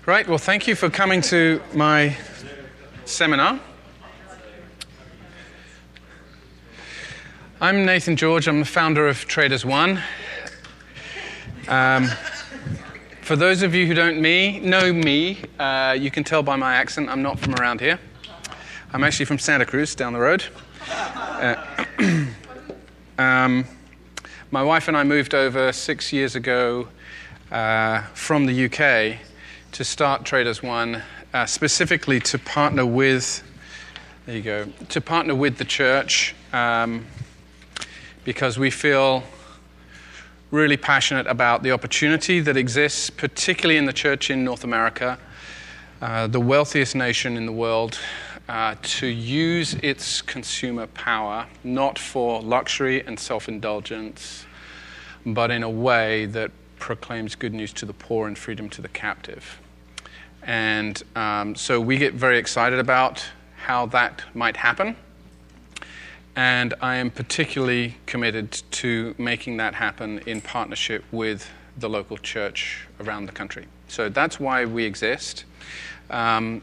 Right, well, thank you for coming to my seminar. I'm Nathan George. I'm the founder of Traders One. For those of you who don't know me, you can tell by my accent I'm not from around here. I'm actually from Santa Cruz, down the road. My wife and I moved over 6 years ago from the UK to start Traders One, specifically to partner with, to partner with the church, because we feel really passionate about the opportunity that exists, particularly in the church in North America, the wealthiest nation in the world, to use its consumer power, not for luxury and self-indulgence, but in a way that proclaims good news to the poor and freedom to the captive. And so we get very excited about how that might happen. And I am particularly committed to making that happen in partnership with the local church around the country. So that's why we exist. And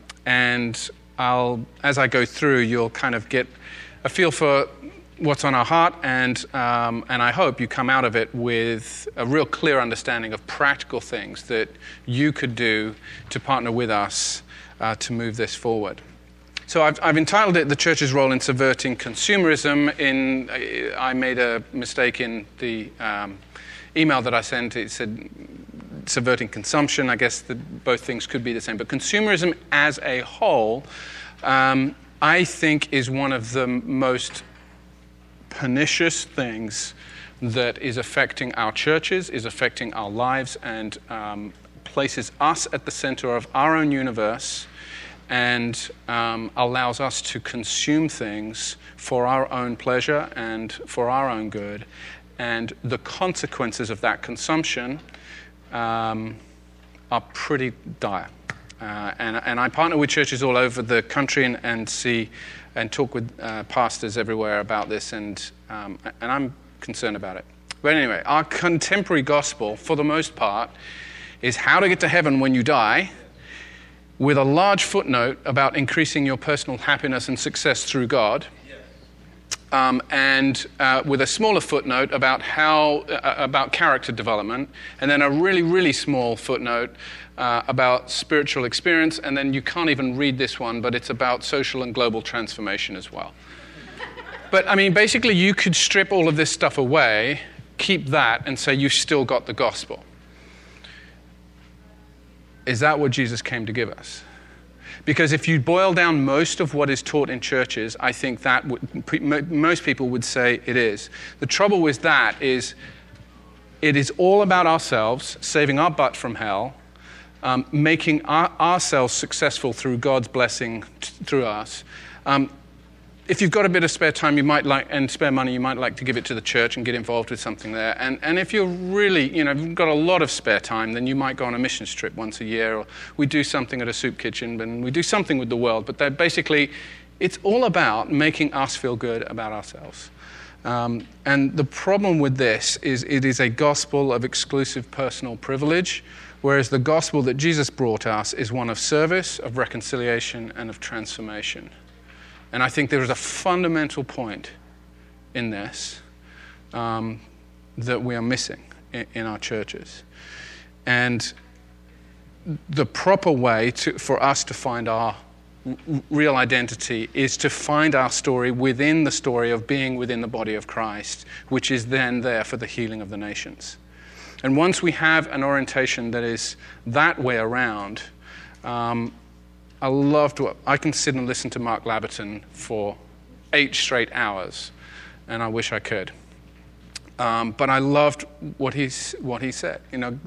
as I go through, you'll kind of get a feel for what's on our heart, and I hope you come out of it with a real clear understanding of practical things that you could do to partner with us to move this forward. So I've entitled it "The Church's Role in Subverting Consumerism." I made a mistake in the email that I sent. It said subverting consumption. I guess that both things could be the same. But consumerism as a whole, I think, is one of the most pernicious things that is affecting our churches, is affecting our lives, and places us at the center of our own universe, and allows us to consume things for our own pleasure and for our own good. And the consequences of that consumption are pretty dire. And I partner with churches all over the country and talk with pastors everywhere about this, and I'm concerned about it. But anyway, our contemporary gospel, for the most part, is how to get to heaven when you die, with a large footnote about increasing your personal happiness and success through God, and with a smaller footnote about about character development, and then a really, really small footnote about spiritual experience, and then you can't even read this one, but it's about social and global transformation as well. But I mean, basically, you could strip all of this stuff away, keep that, and say you've still got the gospel. Is that what Jesus came to give us? Because if you boil down most of what is taught in churches, I think that most people would say it is. The trouble with that is it is all about ourselves, saving our butt from hell, making ourselves successful through God's blessing through us. If you've got a bit of spare time, and spare money, you might like to give it to the church and get involved with something there. And if you're really, you've got a lot of spare time, then you might go on a missions trip once a year, or we do something at a soup kitchen, and we do something with the world. But basically, it's all about making us feel good about ourselves. And the problem with this is it is a gospel of exclusive personal privilege, whereas the gospel that Jesus brought us is one of service, of reconciliation, and of transformation. And I think there is a fundamental point in this that we are missing in our churches. And the proper way for us to find our real identity is to find our story within the story of being within the body of Christ, which is then there for the healing of the nations. And once we have an orientation that is that way around, I can sit and listen to Mark Labberton for 8 straight hours, and I wish I could. But I loved what he said.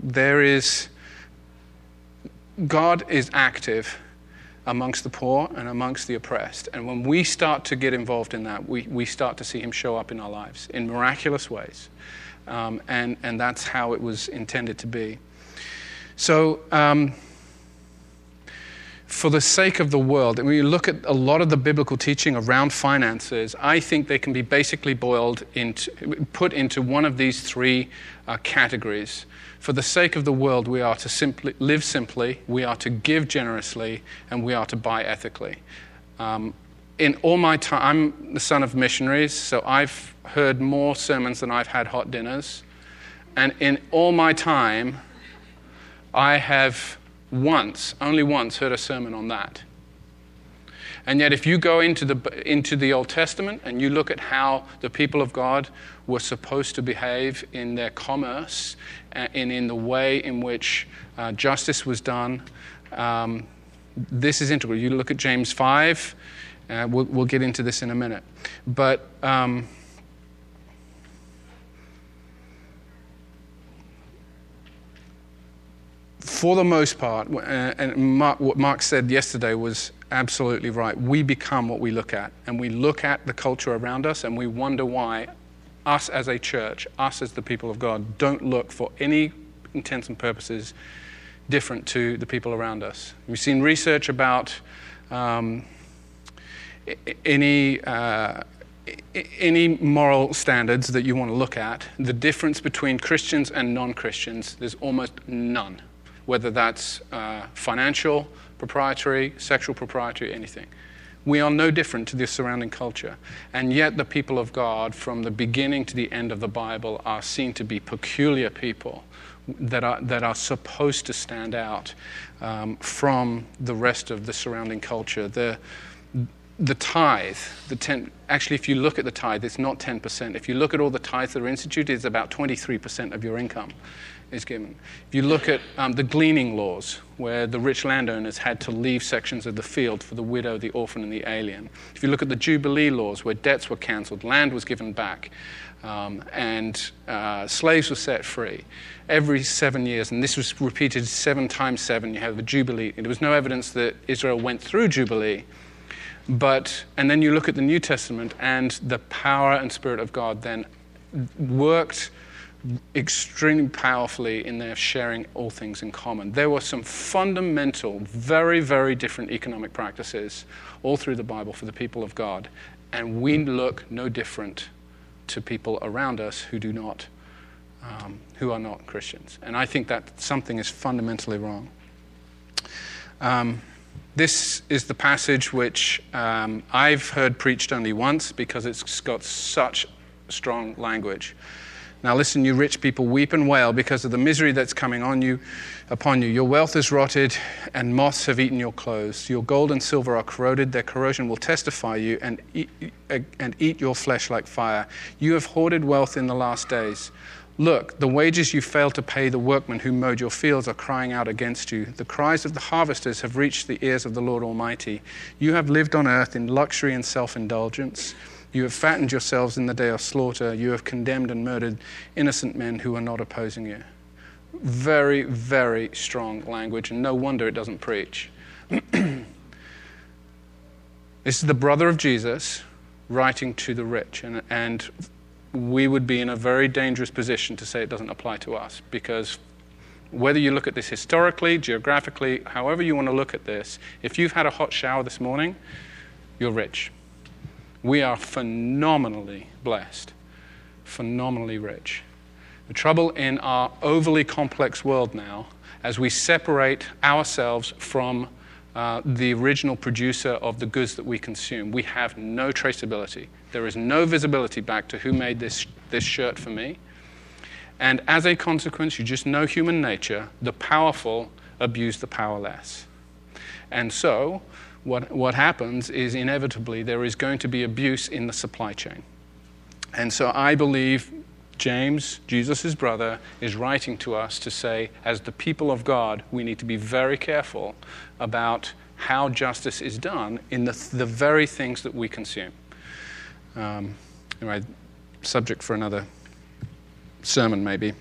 God is active amongst the poor and amongst the oppressed. And when we start to get involved in that, we start to see him show up in our lives in miraculous ways. And that's how it was intended to be. So for the sake of the world, and when you look at a lot of the biblical teaching around finances, I think they can be basically put into one of these three categories. For the sake of the world, we are to live simply, we are to give generously, and we are to buy ethically. In all my time, I'm the son of missionaries, so I've heard more sermons than I've had hot dinners. And in all my time, I have only once heard a sermon on that. And yet if you go into the Old Testament and you look at how the people of God were supposed to behave in their commerce and in the way in which justice was done, this is integral. You look at James 5, we'll get into this in a minute. But for the most part, and what Mark said yesterday was absolutely right. We become what we look at. And we look at the culture around us and we wonder why us as a church, us as the people of God, don't look for any intents and purposes different to the people around us. We've seen research about any moral standards that you want to look at. The difference between Christians and non-Christians, there's almost none. Whether that's financial, proprietary, sexual proprietary, anything. We are no different to the surrounding culture. And yet the people of God, from the beginning to the end of the Bible, are seen to be peculiar people that are supposed to stand out from the rest of the surrounding culture. The tithe, actually if you look at the tithe, it's not 10%. If you look at all the tithes that are instituted, it's about 23% of your income is given. If you look at the gleaning laws, where the rich landowners had to leave sections of the field for the widow, the orphan, and the alien. If you look at the Jubilee laws, where debts were cancelled, land was given back, and slaves were set free. Every 7 years, and this was repeated 7 times 7, you have the Jubilee. There was no evidence that Israel went through Jubilee, and then you look at the New Testament, and the power and Spirit of God then worked extremely powerfully in their sharing all things in common. There were some fundamental, very, very different economic practices all through the Bible for the people of God, and we look no different to people around us who are not Christians. And I think that something is fundamentally wrong. This is the passage which I've heard preached only once because it's got such strong language. Now listen, you rich people, weep and wail because of the misery that's coming upon you. Your wealth is rotted, and moths have eaten your clothes. Your gold and silver are corroded. Their corrosion will testify you and eat your flesh like fire. You have hoarded wealth in the last days. Look, the wages you failed to pay the workmen who mowed your fields are crying out against you. The cries of the harvesters have reached the ears of the Lord Almighty. You have lived on earth in luxury and self-indulgence. You have fattened yourselves in the day of slaughter. You have condemned and murdered innocent men who are not opposing you. Very, very strong language, and no wonder it doesn't preach. This is the brother of Jesus writing to the rich, and we would be in a very dangerous position to say it doesn't apply to us, because whether you look at this historically, geographically, however you want to look at this, if you've had a hot shower this morning, you're rich. We are phenomenally blessed, phenomenally rich. The trouble in our overly complex world now, as we separate ourselves from the original producer of the goods that we consume, we have no traceability. There is no visibility back to who made this shirt for me. And as a consequence, you just know human nature, the powerful abuse the powerless. And so, what happens is inevitably there is going to be abuse in the supply chain. And so I believe James, Jesus' brother, is writing to us to say, as the people of God, we need to be very careful about how justice is done in the very things that we consume. Anyway, subject for another sermon maybe.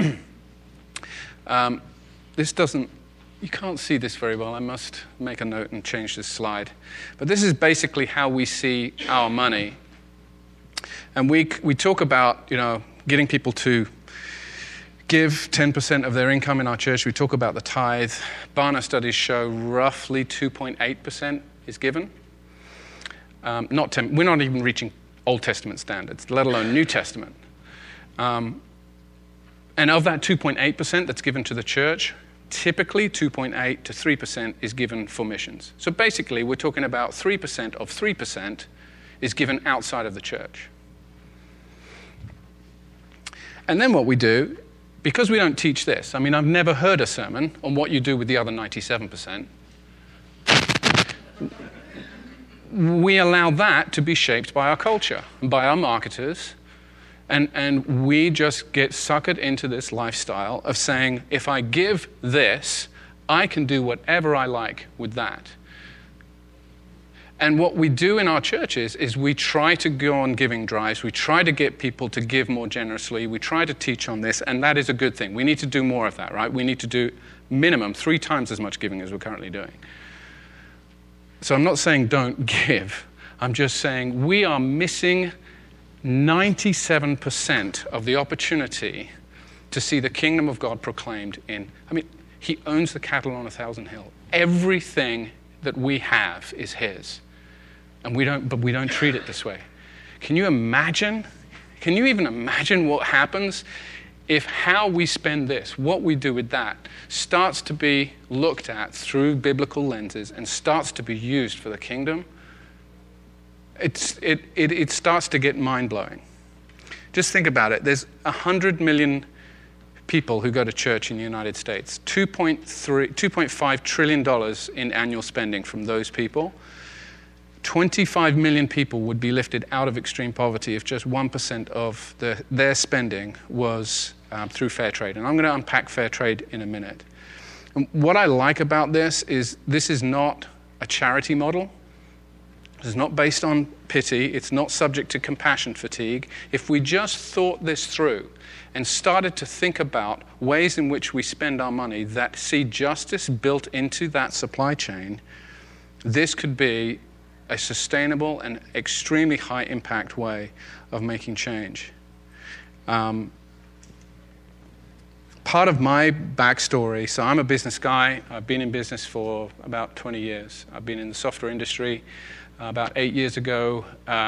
You can't see this very well. I must make a note and change this slide. But this is basically how we see our money. And we talk about, getting people to give 10% of their income in our church. We talk about the tithe. Barna studies show roughly 2.8% is given. Not 10, we're not even reaching Old Testament standards, let alone New Testament. And of that 2.8% that's given to the church, typically 2.8 to 3% is given for missions. So basically, we're talking about 3% of 3% is given outside of the church. And then what we do, because we don't teach this, I mean, I've never heard a sermon on what you do with the other 97%. We allow that to be shaped by our culture, by our marketers, and we just get suckered into this lifestyle of saying, if I give this, I can do whatever I like with that. And what we do in our churches is we try to go on giving drives, we try to get people to give more generously, we try to teach on this, and that is a good thing. We need to do more of that, right? We need to do minimum 3 times as much giving as we're currently doing. So I'm not saying don't give, I'm just saying we are missing 97% of the opportunity to see the kingdom of God proclaimed in, I mean, he owns the cattle on 1,000 hills. Everything that we have is his. And we don't treat it this way. Can you imagine? Can you even imagine what happens if how we spend this, what we do with that, starts to be looked at through biblical lenses and starts to be used for the kingdom? It starts to get mind-blowing. Just think about it. There's 100 million people who go to church in the United States. $2.5 trillion in annual spending from those people. 25 million people would be lifted out of extreme poverty if just 1% of their spending was through fair trade. And I'm going to unpack fair trade in a minute. And what I like about this is not a charity model. It's not based on pity. It's not subject to compassion fatigue. If we just thought this through and started to think about ways in which we spend our money that see justice built into that supply chain, this could be a sustainable and extremely high impact way of making change. Part of my backstory, so I'm a business guy. I've been in business for about 20 years. I've been in the software industry. About 8 years ago,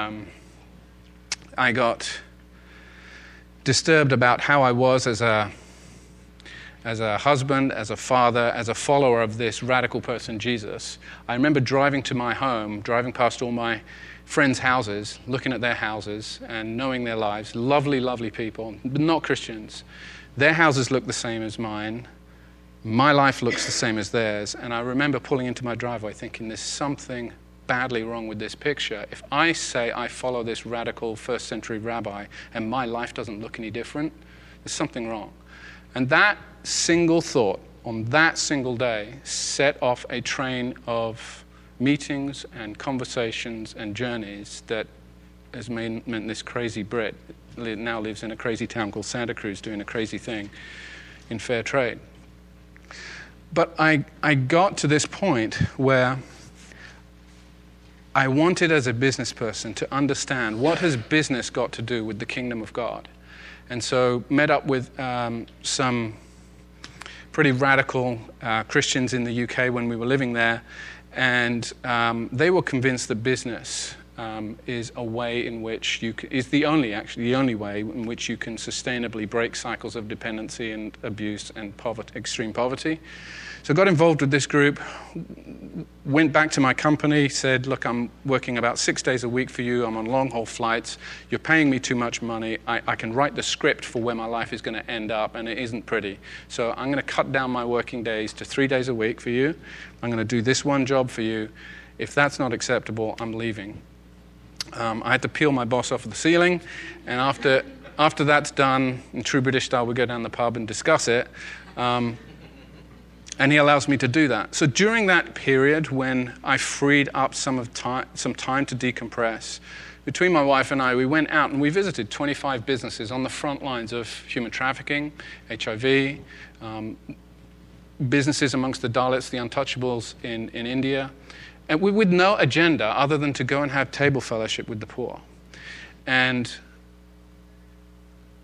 I got disturbed about how I was as a husband, as a father, as a follower of this radical person, Jesus. I remember driving to my home, driving past all my friends' houses, looking at their houses and knowing their lives. Lovely, lovely people, but not Christians. Their houses look the same as mine. My life looks the same as theirs. And I remember pulling into my driveway thinking there's something badly wrong with this picture. If I say I follow this radical first century rabbi and my life doesn't look any different, there's something wrong. And that single thought on that single day set off a train of meetings and conversations and journeys that has meant this crazy Brit now lives in a crazy town called Santa Cruz doing a crazy thing in fair trade. But I got to this point where I wanted as a business person to understand what has business got to do with the kingdom of God. And so met up with some pretty radical Christians in the UK when we were living there, and they were convinced that business is a way in which is the only way in which you can sustainably break cycles of dependency and abuse and extreme poverty. So I got involved with this group, went back to my company, said, look, I'm working about 6 days a week for you. I'm on long-haul flights. You're paying me too much money. I can write the script for where my life is going to end up, and it isn't pretty. So I'm going to cut down my working days to 3 days a week for you. I'm going to do this one job for you. If that's not acceptable, I'm leaving. I had to peel my boss off of the ceiling, and after that's done, in true British style, we go down the pub and discuss it. And he allows me to do that. So during that period when I freed up some time to decompress, between my wife and I, we went out and we visited 25 businesses on the front lines of human trafficking, HIV, businesses amongst the Dalits, the untouchables in India, and with no agenda other than to go and have table fellowship with the poor. And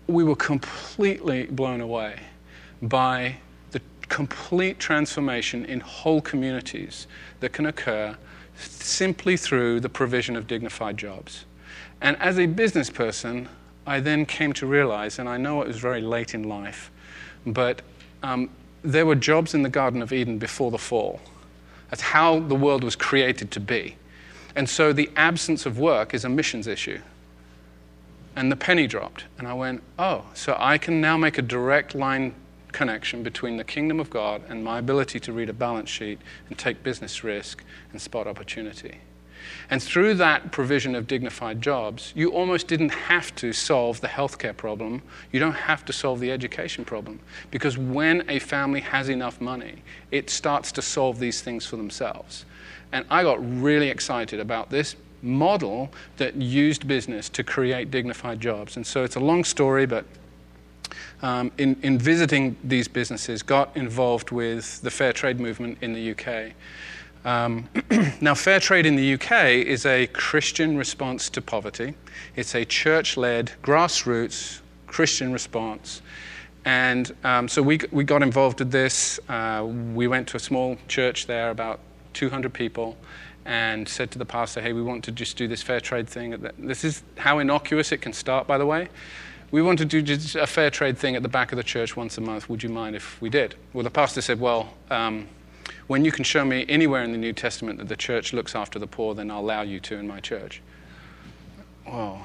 we were completely blown away by the complete transformation in whole communities that can occur simply through the provision of dignified jobs. And as a business person, I then came to realize, and I know it was very late in life, but there were jobs in the Garden of Eden before the fall. That's how the world was created to be. And so the absence of work is a missions issue. And the penny dropped. And I went, oh, so I can now make a direct line connection between the kingdom of God and my ability to read a balance sheet and take business risk and spot opportunity. And through that provision of dignified jobs, you almost didn't have to solve the healthcare problem. You don't have to solve the education problem. Because when a family has enough money, it starts to solve these things for themselves. And I got really excited about this model that used business to create dignified jobs. And so it's a long story, but in visiting these businesses, got involved with the fair trade movement in the UK. Now, fair trade in the UK is a Christian response to poverty. It's a church-led, grassroots Christian response. And so we got involved with this. We went to a small church there, about 200 people, and said to the pastor, hey, we want to just do this fair trade thing. This is how innocuous it can start, by the way. We want to do just a fair trade thing at the back of the church once a month. Would you mind if we did? Well, the pastor said, well, when you can show me anywhere in the New Testament that the church looks after the poor, then I'll allow you to in my church. Whoa.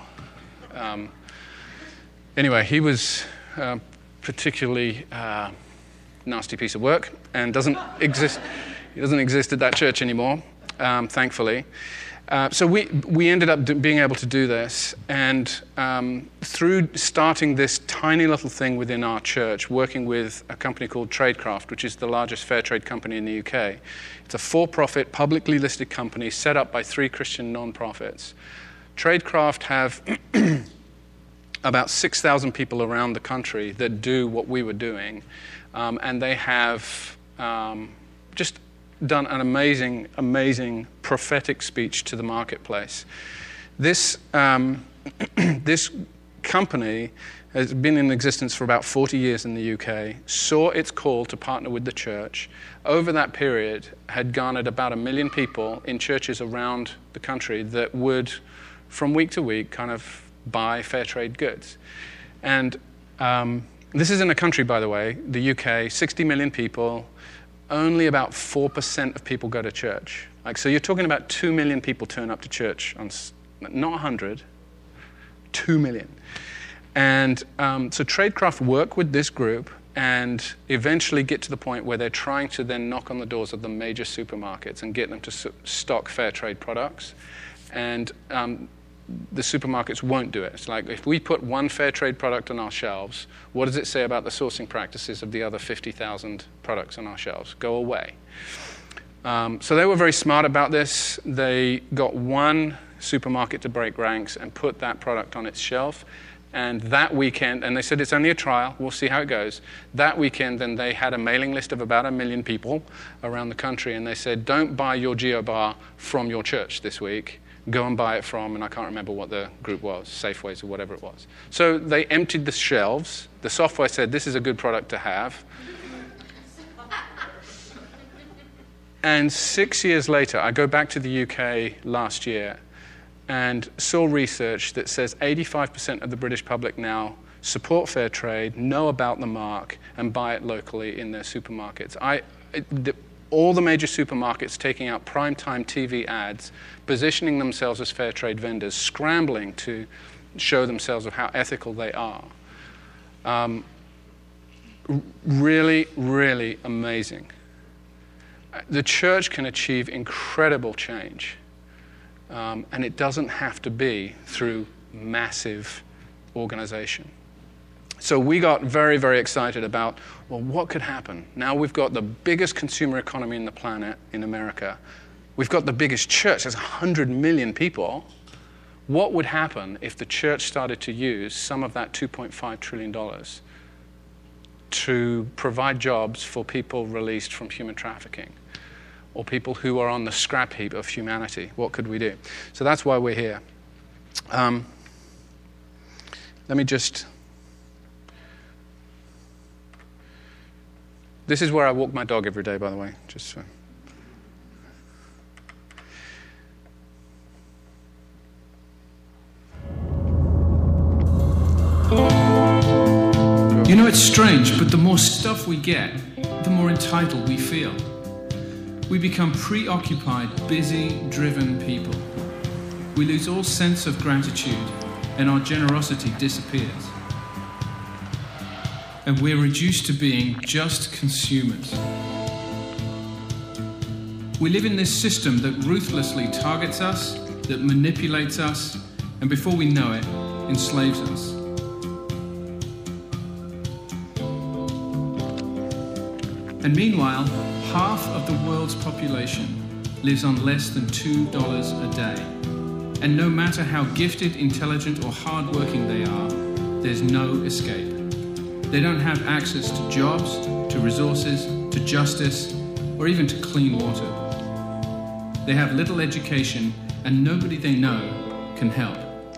Anyway, he was particularly nasty piece of work and doesn't exist. He doesn't exist at that church anymore, thankfully. So we ended up being able to do this, and through starting this tiny little thing within our church, working with a company called Tradecraft, which is the largest fair trade company in the UK. It's a for-profit, publicly listed company set up by 3 Christian non-profits. Tradecraft have about 6,000 people around the country that do what we were doing, and they have just done an amazing, amazing prophetic speech to the marketplace. This this company has been in existence for about 40 years in the UK, saw its call to partner with the church. Over that period, had garnered about 1 million people in churches around the country that would, from week to week, kind of buy fair trade goods. And this is in a country, by the way, the UK, 60 million people. Only about 4% of people go to church. So you're talking about 2 million people turn up to church, not 100, 2 million. And so Tradecraft work with this group and eventually get to the point where they're trying to then knock on the doors of the major supermarkets and get them to stock fair trade products. And the supermarkets won't do it. It's like, if we put one fair trade product on our shelves, what does it say about the sourcing practices of the other 50,000 products on our shelves? Go away. So they were very smart about this. They got one supermarket to break ranks and put that product on its shelf. And that weekend, and they said it's only a trial, we'll see how it goes. That weekend, then they had a mailing list of about 1 million people around the country, and they said, don't buy your GeoBar from your church this week. Go and buy it from, and I can't remember what the group was, Safeways or whatever it was. So they emptied the shelves. The software said, this is a good product to have. And 6 years later, I go back to the UK last year and saw research that says 85% of the British public now support fair trade, know about the mark, and buy it locally in their supermarkets. All the major supermarkets taking out primetime TV ads, positioning themselves as fair trade vendors, scrambling to show themselves of how ethical they are. Really, really amazing. The church can achieve incredible change, and it doesn't have to be through massive organization. So we got very, very excited about, well, what could happen? Now we've got the biggest consumer economy in the planet in America. We've got the biggest church. There's 100 million people. What would happen if the church started to use some of that $2.5 trillion to provide jobs for people released from human trafficking or people who are on the scrap heap of humanity? What could we do? So that's why we're here. Let me just This is where I walk my dog every day, by the way, just so. You know, it's strange, but the more stuff we get, the more entitled we feel. We become preoccupied, busy, driven people. We lose all sense of gratitude, and our generosity disappears. And we're reduced to being just consumers. We live in this system that ruthlessly targets us, that manipulates us, and before we know it, enslaves us. And meanwhile, half of the world's population lives on less than $2 a day. And no matter how gifted, intelligent, or hardworking they are, there's no escape. They don't have access to jobs, to resources, to justice, or even to clean water. They have little education, and nobody they know can help.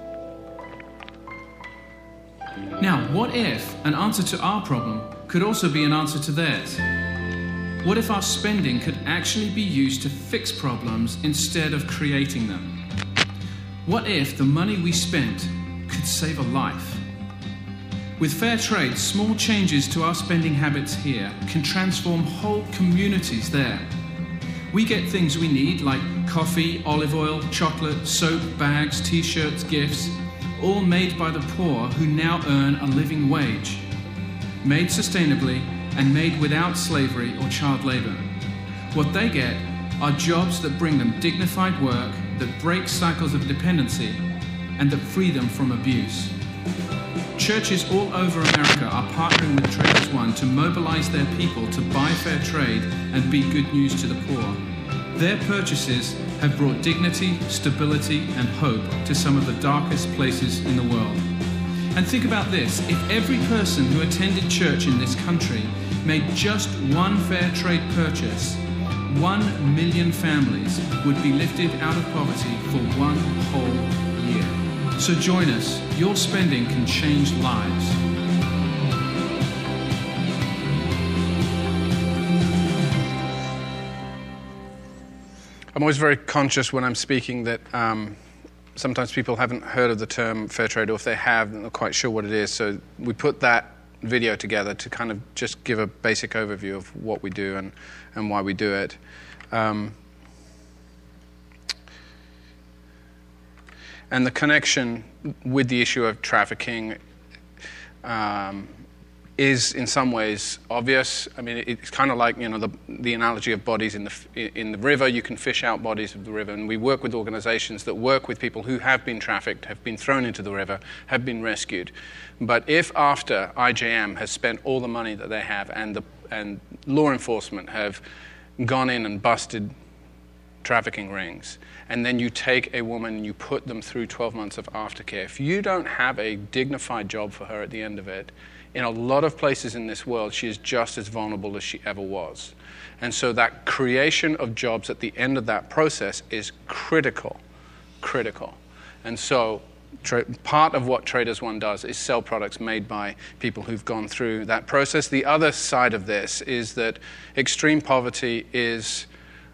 Now, what if an answer to our problem could also be an answer to theirs? What if our spending could actually be used to fix problems instead of creating them? What if the money we spent could save a life? With fair trade, small changes to our spending habits here can transform whole communities there. We get things we need like coffee, olive oil, chocolate, soap, bags, t-shirts, gifts, all made by the poor who now earn a living wage. Made sustainably and made without slavery or child labor. What they get are jobs that bring them dignified work, that break cycles of dependency, and that free them from abuse. Churches all over America are partnering with Traders One to mobilize their people to buy fair trade and be good news to the poor. Their purchases have brought dignity, stability, and hope to some of the darkest places in the world. And think about this, if every person who attended church in this country made just one fair trade purchase, 1 million families would be lifted out of poverty for one whole year. So join us. Your spending can change lives. I'm always very conscious when I'm speaking that sometimes people haven't heard of the term fair trade, or if they have, they're not quite sure what it is. So we put that video together to kind of just give a basic overview of what we do and why we do it. And the connection with the issue of trafficking is in some ways obvious. I mean, it's kind of like, you know, the analogy of bodies in the river. You can fish out bodies of the river, and we work with organizations that work with people who have been trafficked, have been thrown into the river, have been rescued. But if after IJM has spent all the money that they have and law enforcement have gone in and busted trafficking rings, and then you take a woman and you put them through 12 months of aftercare, if you don't have a dignified job for her at the end of it, in a lot of places in this world, she is just as vulnerable as she ever was. And so that creation of jobs at the end of that process is critical. And so part of what Traders One does is sell products made by people who've gone through that process. The other side of this is that extreme poverty is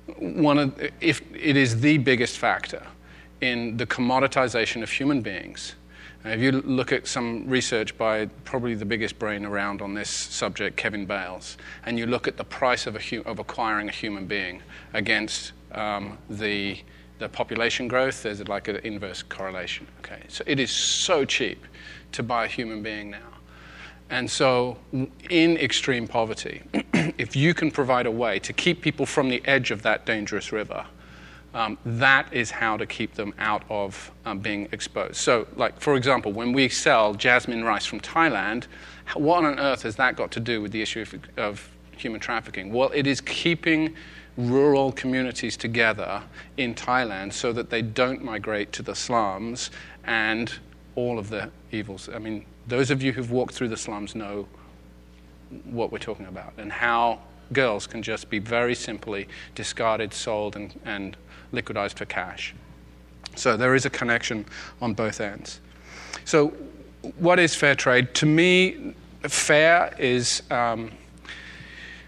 if it is the biggest factor in the commoditization of human beings. If you look at some research by probably the biggest brain around on this subject, Kevin Bales, and you look at the price of acquiring a human being against the population growth, there's like an inverse correlation. Okay, so it is so cheap to buy a human being now. And so in extreme poverty, if you can provide a way to keep people from the edge of that dangerous river, that is how to keep them out of being exposed. So, like, for example, when we sell jasmine rice from Thailand, what on earth has that got to do with the issue of human trafficking? Well, it is keeping rural communities together in Thailand so that they don't migrate to the slums and all of the evils. I mean, those of you who've walked through the slums know what we're talking about and how girls can just be very simply discarded, sold, and liquidized for cash. So there is a connection on both ends. So what is fair trade? To me, fair is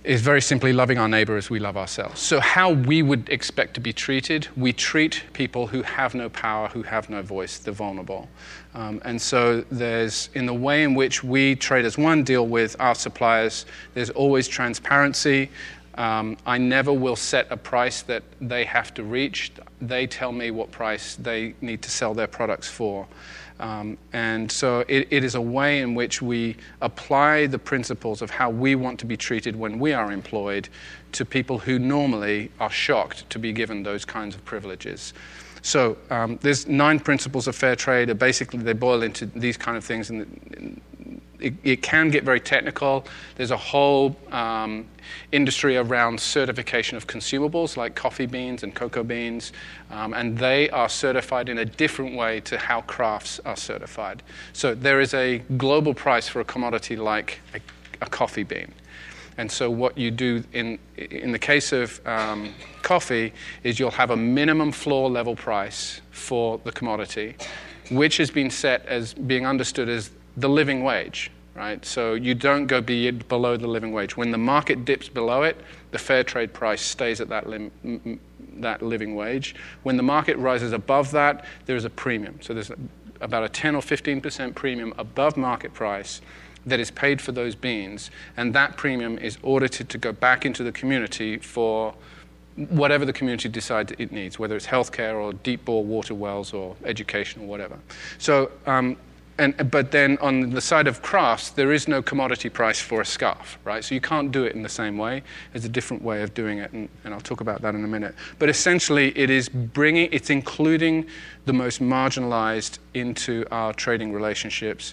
is very simply loving our neighbor as we love ourselves. So how we would expect to be treated, we treat people who have no power, who have no voice, the vulnerable. And so there's, in the way in which we, Traders One, deal with our suppliers, there's always transparency. I never will set a price that they have to reach. They tell me what price they need to sell their products for. And so it is a way in which we apply the principles of how we want to be treated when we are employed to people who normally are shocked to be given those kinds of privileges. So there's 9 principles of fair trade. Basically, they boil into these kind of things. And it can get very technical. There's a whole industry around certification of consumables like coffee beans and cocoa beans, and they are certified in a different way to how crafts are certified. So there is a global price for a commodity like a coffee bean. And so what you do in the case of coffee is you'll have a minimum floor level price for the commodity, which has been set as being understood as the living wage, right? So you don't go below the living wage. When the market dips below it, the fair trade price stays at that living wage. When the market rises above that, there is a premium. So there's about a 10 or 15% premium above market price that is paid for those beans, and that premium is audited to go back into the community for whatever the community decides it needs, whether it's healthcare or deep bore water wells or education or whatever. So, but then on the side of crafts, there is no commodity price for a scarf, right? So you can't do it in the same way. There's a different way of doing it, and I'll talk about that in a minute. But essentially, it's including the most marginalized into our trading relationships,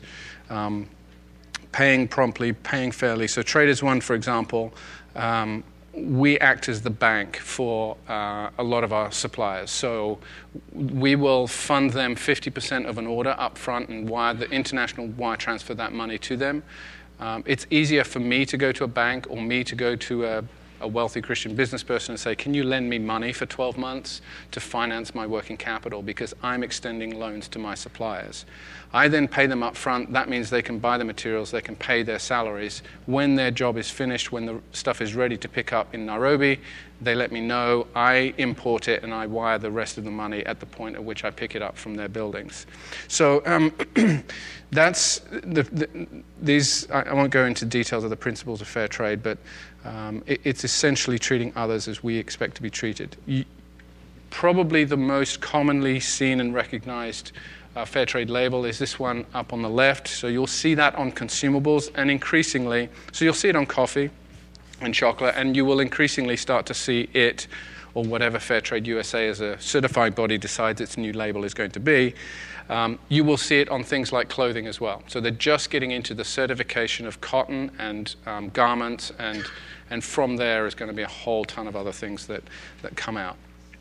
paying promptly, paying fairly. So Traders One, for example, we act as the bank for a lot of our suppliers. So we will fund them 50% of an order up front and the international wire transfer that money to them. It's easier for me to go to a bank or me to go to a wealthy Christian business person and say, can you lend me money for 12 months to finance my working capital, because I'm extending loans to my suppliers. I then pay them up front. That means they can buy the materials, they can pay their salaries. When their job is finished, when the stuff is ready to pick up in Nairobi, they let me know, I import it, and I wire the rest of the money at the point at which I pick it up from their buildings. So that's these. I won't go into details of the principles of fair trade, but it's essentially treating others as we expect to be treated. Probably the most commonly seen and recognized fair trade label is this one up on the left. So you'll see that on consumables, and increasingly, so you'll see it on coffee and chocolate, and you will increasingly start to see it, or whatever Fair Trade USA as a certifying body decides its new label is going to be. You will see it on things like clothing as well. So they're just getting into the certification of cotton and garments, and from there is going to be a whole ton of other things that come out.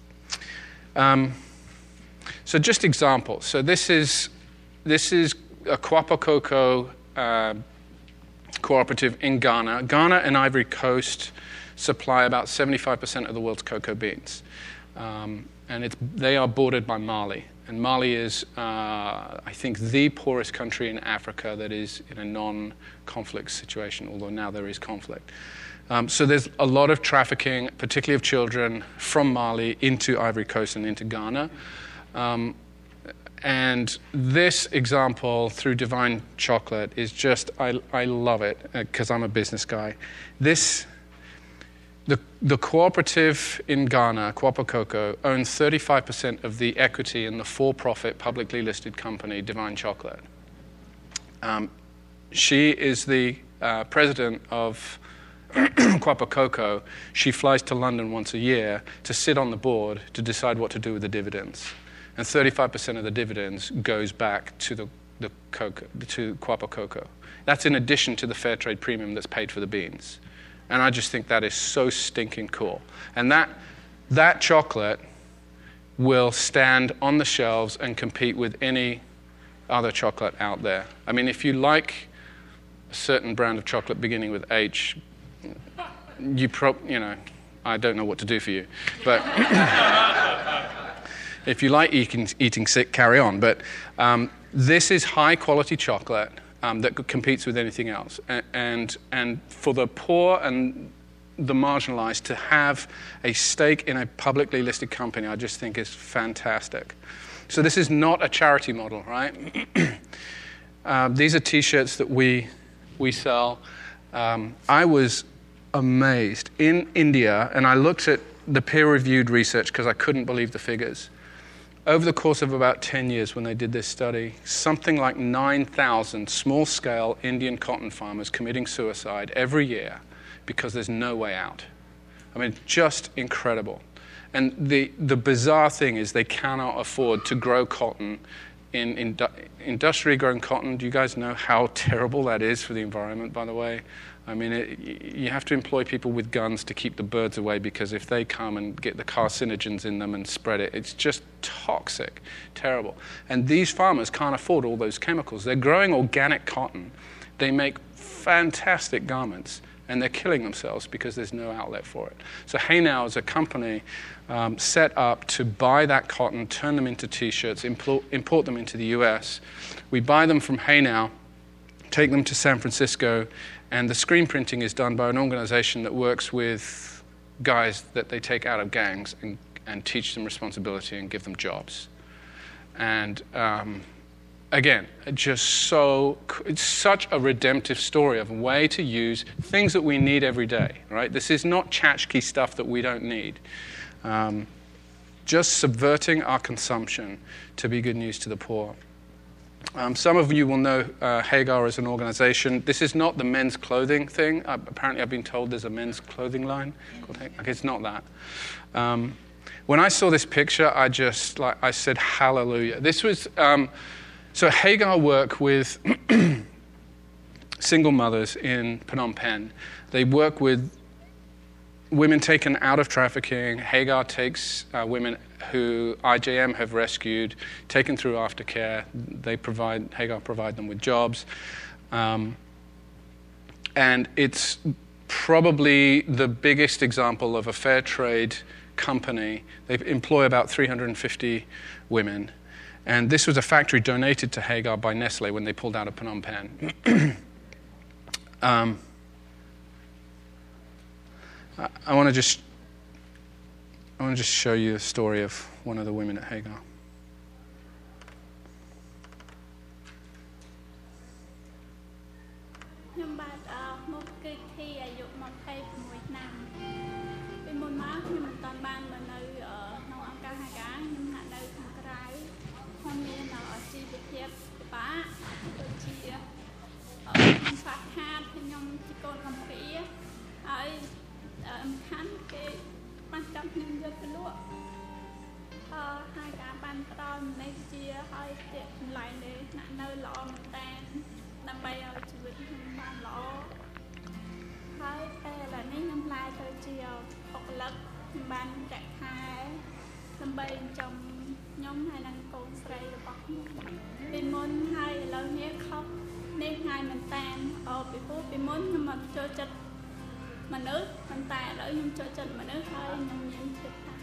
So just examples. So this is a Kwapo Cocoa cooperative in Ghana. Ghana and Ivory Coast supply about 75% of the world's cocoa beans. And they are bordered by Mali. And Mali is, I think, the poorest country in Africa that is in a non-conflict situation, although now there is conflict. So there's a lot of trafficking, particularly of children, from Mali into Ivory Coast and into Ghana. And this example through Divine Chocolate is just, I love it because I'm a business guy. The cooperative in Ghana, Kwapo Cocoa, owns 35% of the equity in the for-profit publicly listed company, Divine Chocolate. She is the president of Kwapo Cocoa. She flies to London once a year to sit on the board to decide what to do with the dividends. And 35% of the dividends goes back to to Kwapo Cocoa. That's in addition to the fair trade premium that's paid for the beans. And I just think that is so stinking cool. And that chocolate will stand on the shelves and compete with any other chocolate out there. I mean, if you like a certain brand of chocolate beginning with H, I don't know what to do for you. But if you like eating sick, carry on. But this is high quality chocolate that competes with anything else. And for the poor and the marginalized to have a stake in a publicly listed company, I just think is fantastic. So this is not a charity model, right? These are T-shirts that we sell. I was amazed. In India, and I looked at the peer-reviewed research because I couldn't believe the figures. Over the course of about 10 years when they did this study, something like 9,000 small-scale Indian cotton farmers committing suicide every year because there's no way out. I mean, just incredible. And the bizarre thing is they cannot afford to grow cotton in industrially grown cotton. Do you guys know how terrible that is for the environment, by the way? I mean, you have to employ people with guns to keep the birds away, because if they come and get the carcinogens in them and spread it, it's just toxic, terrible. And these farmers can't afford all those chemicals. They're growing organic cotton. They make fantastic garments, and they're killing themselves because there's no outlet for it. So Haynow is a company set up to buy that cotton, turn them into T-shirts, import them into the US. We buy them from Haynow, take them to San Francisco, and the screen printing is done by an organization that works with guys that they take out of gangs and teach them responsibility and give them jobs. And again, it's such a redemptive story of a way to use things that we need every day, right? This is not tchotchke stuff that we don't need. Just subverting our consumption to be good news to the poor. Some of you will know Hagar as an organization. This is not the men's clothing thing. Apparently, I've been told there's a men's clothing line called Hagar. Okay, it's not that. When I saw this picture, I said, hallelujah. This was, so Hagar work with single mothers in Phnom Penh. They work with women taken out of trafficking. Hagar takes women who IJM have rescued, taken through aftercare. Hagar provide them with jobs. And it's probably the biggest example of a fair trade company. They employ about 350 women. And this was a factory donated to Hagar by Nestle when they pulled out of Phnom Penh. I want to just show you a story of one of the women at Hagar. ចូលចិត្តមនុស្សប៉ុន្តែឥឡូវខ្ញុំចូលចិត្តមនុស្សហើយខ្ញុំមានចិត្តថា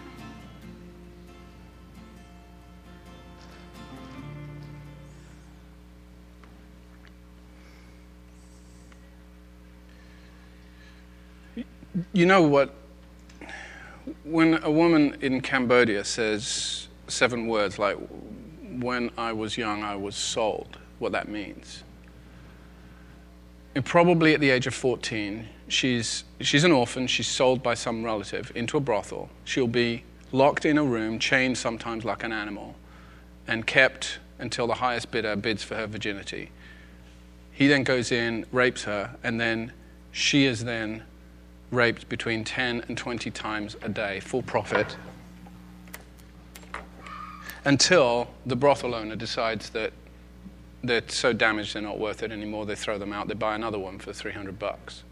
You know what? When a woman in Cambodia says 7 words like, when I was young, I was sold, what that means. And probably at the age of 14, she's an orphan, she's sold by some relative into a brothel. She'll be locked in a room, chained sometimes like an animal, and kept until the highest bidder bids for her virginity. He then goes in, rapes her, and then she is then raped between 10 and 20 times a day, full profit, until the brothel owner decides that they're so damaged they're not worth it anymore, they throw them out, they buy another one for $300.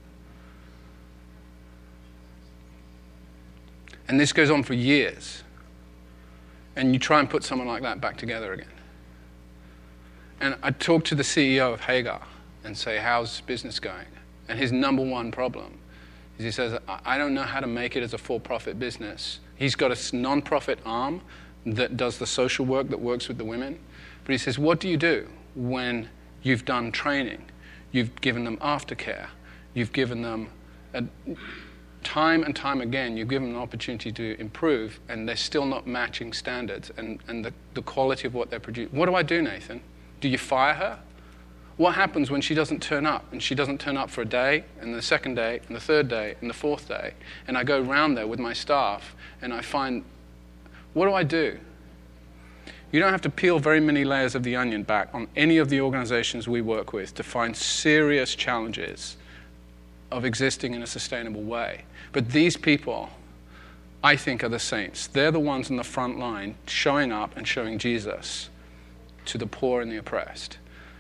And this goes on for years. And you try and put someone like that back together again. And I talk to the CEO of Hagar and say, how's business going? And his number one problem is he says, I don't know how to make it as a for-profit business. He's got a non-profit arm that does the social work, that works with the women. But he says, what do you do when you've done training, you've given them aftercare, you've given them time and time again, you give them an opportunity to improve, and they're still not matching standards and the quality of what they're producing. What do I do, Nathan? Do you fire her? What happens when she doesn't turn up? And she doesn't turn up for a day, and the second day, and the third day, and the fourth day. And I go around there with my staff, and I find, what do I do? You don't have to peel very many layers of the onion back on any of the organizations we work with to find serious challenges of existing in a sustainable way. But these people, I think, are the saints. They're the ones in the front line showing up and showing Jesus to the poor and the oppressed.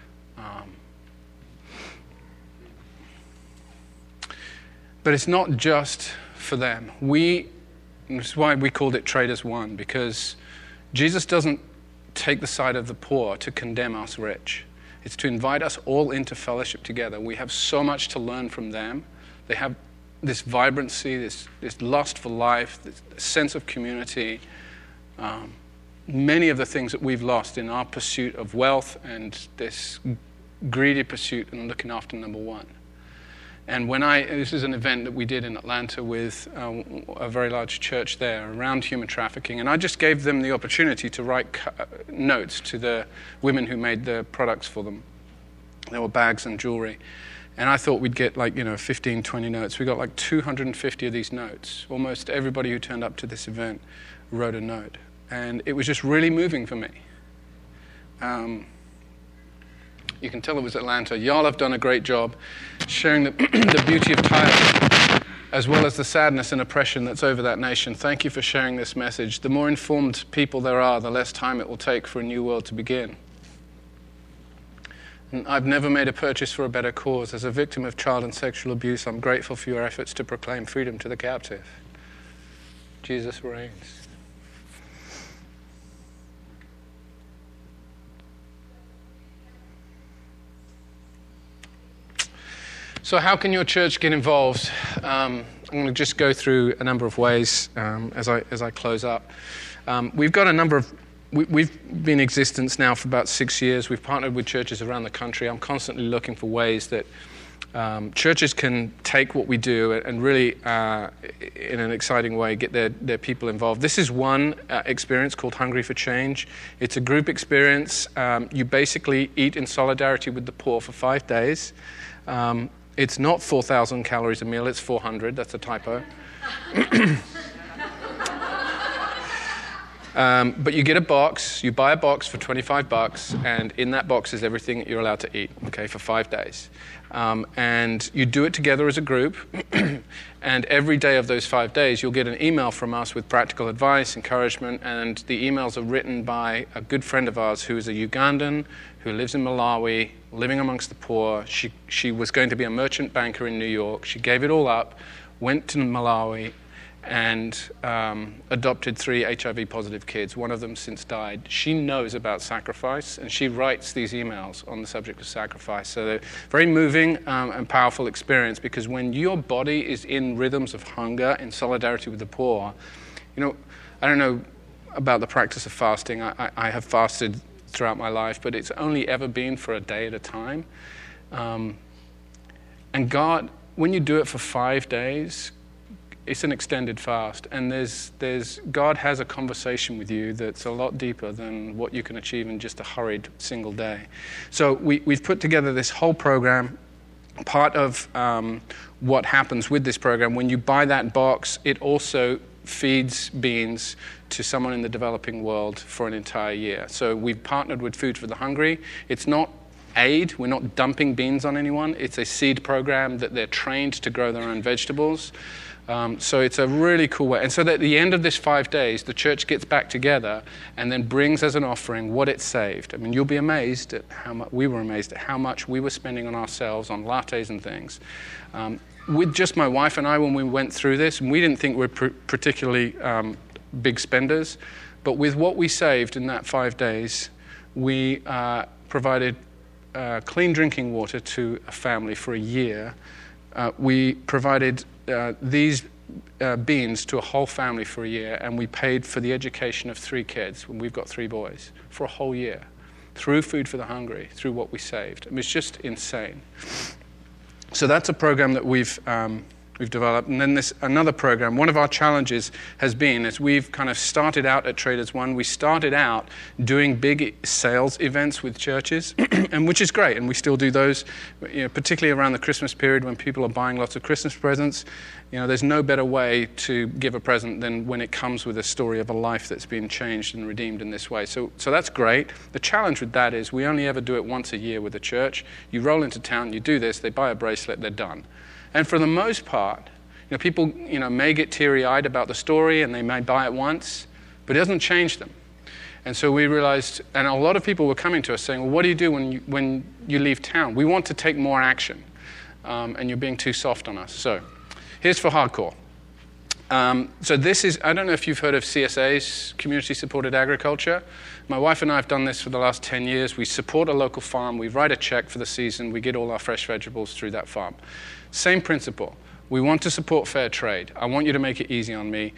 But it's not just for them. This is why we called it Traders One, because Jesus doesn't take the side of the poor to condemn us rich. It's to invite us all into fellowship together. We have so much to learn from them. They have this vibrancy, this lust for life, this sense of community. Many of the things that we've lost in our pursuit of wealth and this greedy pursuit and looking after number one. And this is an event that we did in Atlanta with a very large church there around human trafficking. And I just gave them the opportunity to write notes to the women who made the products for them. There were bags and jewelry. And I thought we'd get 15, 20 notes. We got 250 of these notes. Almost everybody who turned up to this event wrote a note. And it was just really moving for me. You can tell it was Atlanta. Y'all have done a great job sharing the beauty of Thailand, as well as the sadness and oppression that's over that nation. Thank you for sharing this message. The more informed people there are, the less time it will take for a new world to begin. And I've never made a purchase for a better cause. As a victim of child and sexual abuse, I'm grateful for your efforts to proclaim freedom to the captive. Jesus reigns. So how can your church get involved? I'm going to just go through a number of ways as I close up. We've got a number of... We've been in existence now for about 6 years. We've partnered with churches around the country. I'm constantly looking for ways that churches can take what we do and really, in an exciting way, get their people involved. This is one experience called Hungry for Change. It's a group experience. You basically eat in solidarity with the poor for 5 days. It's not 4,000 calories a meal, it's 400. That's a typo. But you get a box, you buy a box for $25, and in that box is everything that you're allowed to eat, okay, for 5 days. And you do it together as a group, and every day of those 5 days you'll get an email from us with practical advice, encouragement, and the emails are written by a good friend of ours who is a Ugandan who lives in Malawi, living amongst the poor. She was going to be a merchant banker in New York. She gave it all up, went to Malawi, and adopted 3 HIV-positive kids. One of them since died. She knows about sacrifice, and she writes these emails on the subject of sacrifice. So they're very moving and powerful experience, because when your body is in rhythms of hunger, in solidarity with the poor, I don't know about the practice of fasting. I have fasted throughout my life, but it's only ever been for a day at a time. And God, when you do it for 5 days, it's an extended fast, and God has a conversation with you that's a lot deeper than what you can achieve in just a hurried single day. So we've put together this whole program. Part of what happens with this program, when you buy that box, it also feeds beans to someone in the developing world for an entire year. So we've partnered with Food for the Hungry. It's not aid. We're not dumping beans on anyone. It's a seed program that they're trained to grow their own vegetables. So it's a really cool way. And so that at the end of this 5 days, the church gets back together and then brings as an offering what it saved. I mean, you'll be amazed at how much, we were amazed at how much we were spending on ourselves, on lattes and things. With just my wife and I, when we went through this, and we didn't think we're particularly big spenders, but with what we saved in that 5 days, we provided clean drinking water to a family for a year. We provided these beans to a whole family for a year, and we paid for the education of 3 kids, when we've got 3 boys, for a whole year, through Food for the Hungry, through what we saved. I mean, it's just insane. So that's a program that we've we've developed. And then this another program. One of our challenges has been, as we've kind of started out at Traders One, we started out doing big sales events with churches, and which is great, and we still do those, particularly around the Christmas period when people are buying lots of Christmas presents. There's no better way to give a present than when it comes with a story of a life that's been changed and redeemed in this way. So that's great. The challenge with that is we only ever do it once a year with a church. You roll into town, you do this, they buy a bracelet, they're done. And for the most part, people may get teary-eyed about the story and they may buy it once, but it doesn't change them. And so we realized, and a lot of people were coming to us saying, well, what do you do when you leave town? We want to take more action, and you're being too soft on us. So here's for hardcore. So this is, I don't know if you've heard of CSA's, Community Supported Agriculture. My wife and I have done this for the last 10 years. We support a local farm. We write a check for the season. We get all our fresh vegetables through that farm. Same principle. We want to support fair trade. I want you to make it easy on me.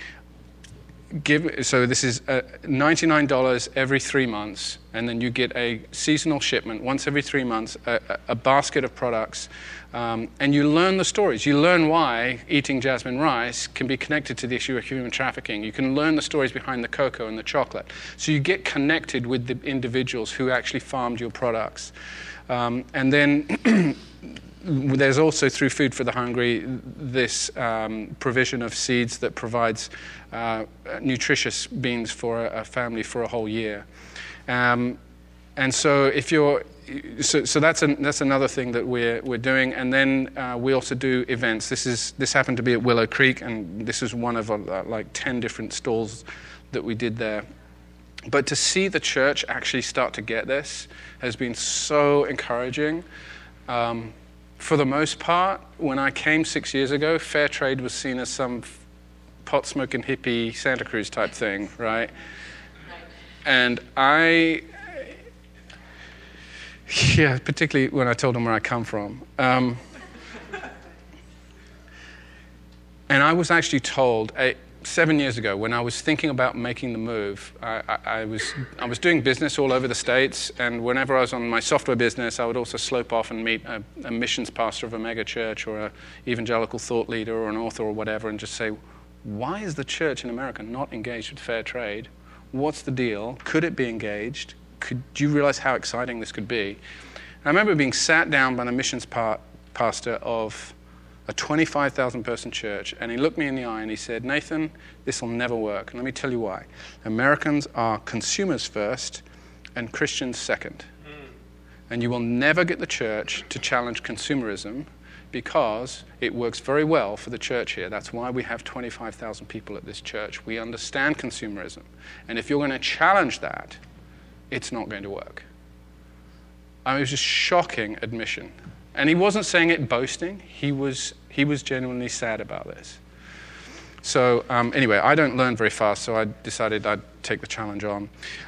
So this is $99 every 3 months, and then you get a seasonal shipment once every 3 months, a basket of products, and you learn the stories. You learn why eating jasmine rice can be connected to the issue of human trafficking. You can learn the stories behind the cocoa and the chocolate. So you get connected with the individuals who actually farmed your products. And then there's also, through Food for the Hungry, this provision of seeds that provides nutritious beans for a family for a whole year. And so if you're, so that's another thing that we're doing. And then we also do events. This happened to be at Willow Creek, and this is one of like 10 different stalls that we did there. But to see the church actually start to get this has been so encouraging. For the most part, when I came 6 years ago, fair trade was seen as some pot-smoking hippie Santa Cruz type thing, right? And particularly when I told them where I come from. And I was actually told 7 years ago, when I was thinking about making the move, I was doing business all over the States, and whenever I was on my software business, I would also slope off and meet a missions pastor of a mega church or an evangelical thought leader or an author or whatever, and just say, why is the church in America not engaged with fair trade? What's the deal? Could it be engaged? Do you realize how exciting this could be? And I remember being sat down by the missions pastor of a 25,000 person church, and he looked me in the eye and he said, Nathan, this will never work. And let me tell you why. Americans are consumers first and Christians second. And you will never get the church to challenge consumerism because it works very well for the church here. That's why we have 25,000 people at this church. We understand consumerism. And if you're going to challenge that, it's not going to work. I mean, it was just shocking admission. And he wasn't saying it boasting. He was genuinely sad about this. So anyway, I don't learn very fast, so I decided I'd take the challenge on.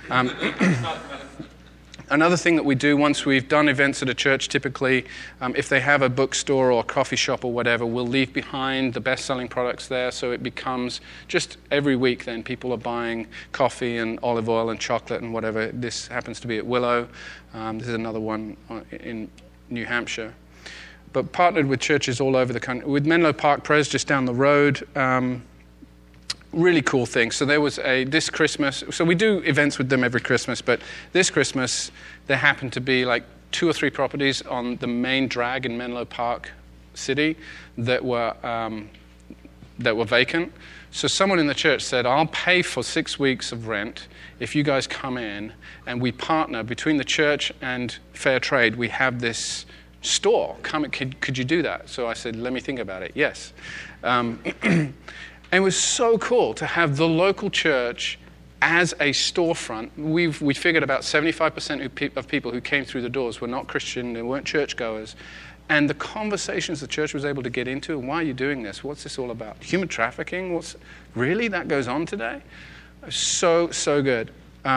Another thing that we do once we've done events at a church, typically, if they have a bookstore or a coffee shop or whatever, we'll leave behind the best-selling products there, so it becomes just every week then people are buying coffee and olive oil and chocolate and whatever. This happens to be at Willow. This is another one in New Hampshire. But partnered with churches all over the country. With Menlo Park Pres just down the road, really cool thing. So there was this Christmas, so we do events with them every Christmas, but this Christmas there happened to be like 2 or 3 properties on the main drag in Menlo Park City that were vacant. So someone in the church said, I'll pay for 6 weeks of rent if you guys come in and we partner between the church and Fair Trade. We have this store. Could you do that? So I said, let me think about it. Yes. And it was so cool to have the local church as a storefront. We figured about 75% of people who came through the doors were not Christian, they weren't churchgoers. And the conversations the church was able to get into, why are you doing this? What's this all about? Human trafficking? Really? That goes on today? So good.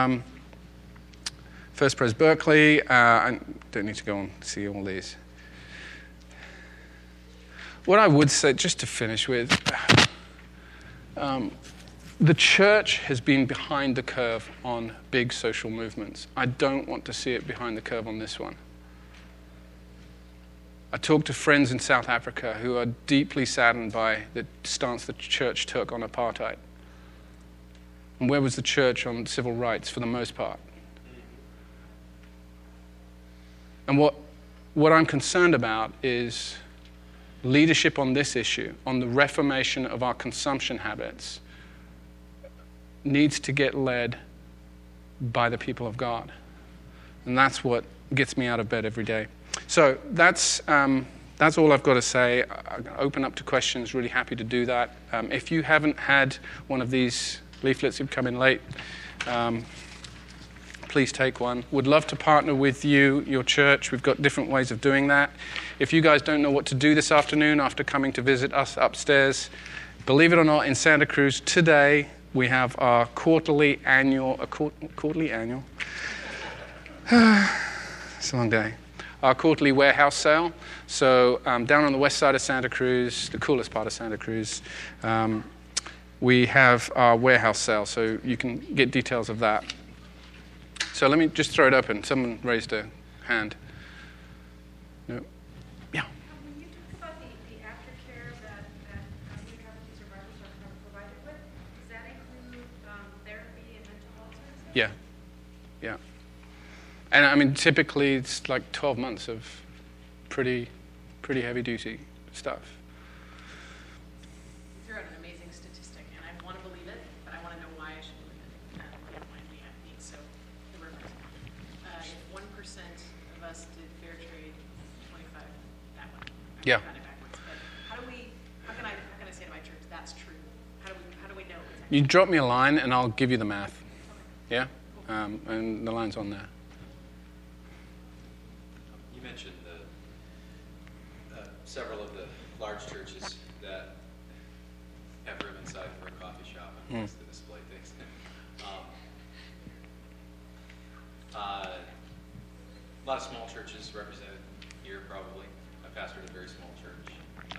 First Pres Berkeley. I don't need to go and see all these. What I would say, just to finish with, the church has been behind the curve on big social movements. I don't want to see it behind the curve on this one. I talk to friends in South Africa who are deeply saddened by the stance the church took on apartheid. And where was the church on civil rights for the most part? And what I'm concerned about is leadership on this issue, on the reformation of our consumption habits, needs to get led by the people of God. And that's what gets me out of bed every day. So that's all I've got to say. I'm going to open up to questions, really happy to do that. If you haven't had one of these leaflets, you've come in late, please take one. Would love to partner with you, your church. We've got different ways of doing that. If you guys don't know what to do this afternoon after coming to visit us upstairs, believe it or not, in Santa Cruz today, we have our quarterly annual. It's a long day. Our quarterly warehouse sale. So down on the west side of Santa Cruz, the coolest part of Santa Cruz, we have our warehouse sale. So you can get details of that. So let me just throw it open. Someone raised a hand. No. Yeah. When you talk about the aftercare that new trafficking survivors are provided with, does that include therapy and mental health services? Yeah. Yeah. And I mean, typically it's like 12 months of pretty heavy-duty stuff. You threw out an amazing statistic, and I want to believe it, but I want to know why I should believe it. When we have needs, so the reverse. If 1% of us did fair trade, 25 that way. Yeah. Got it backwards. But how can I say to my church that's true? How do we know? You drop me a line, and I'll give you the math. Yeah. And the line's on there. You mentioned several of the large churches that have room inside for a coffee shop and place to display things. A lot of small churches represented here, probably. I pastored a very small church.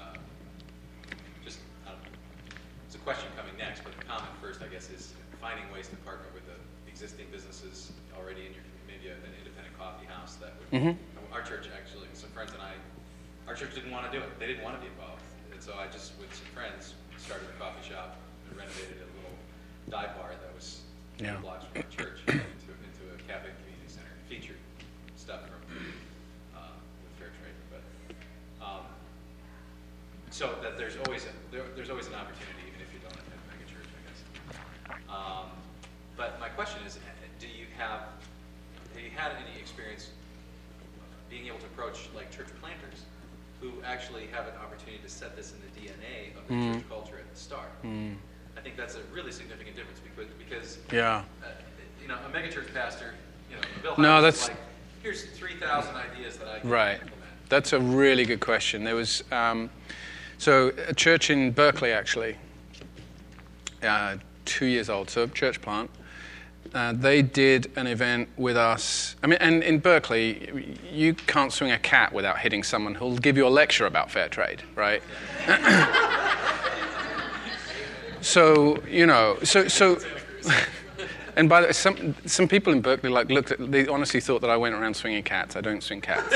It's a question coming next, but the comment first, I guess, is finding ways to partner with the existing businesses already in your, maybe an independent coffee house that would. Our church actually, some friends and I, our church didn't want to do it. They didn't want to be involved, and so I just, with some friends, started a coffee shop and renovated a little dive bar that was 2 blocks from our church into a cafe community center. It featured stuff from with fair trade, but so that there's always an opportunity, even if you don't attend a mega church, I guess. But my question is, have you had any experience being able to approach like church planters who actually have an opportunity to set this in the DNA of the church culture at the start? I think that's a really significant difference because a megachurch pastor, Bill Hines is like, here's 3,000 ideas that I can implement. That's a really good question. There was so a church in Berkeley actually, 2 years old, so a church plant. They did an event with us. I mean, and in Berkeley, you can't swing a cat without hitting someone who'll give you a lecture about fair trade, right? So and by the some people in Berkeley looked at, they honestly thought that I went around swinging cats. I don't swing cats.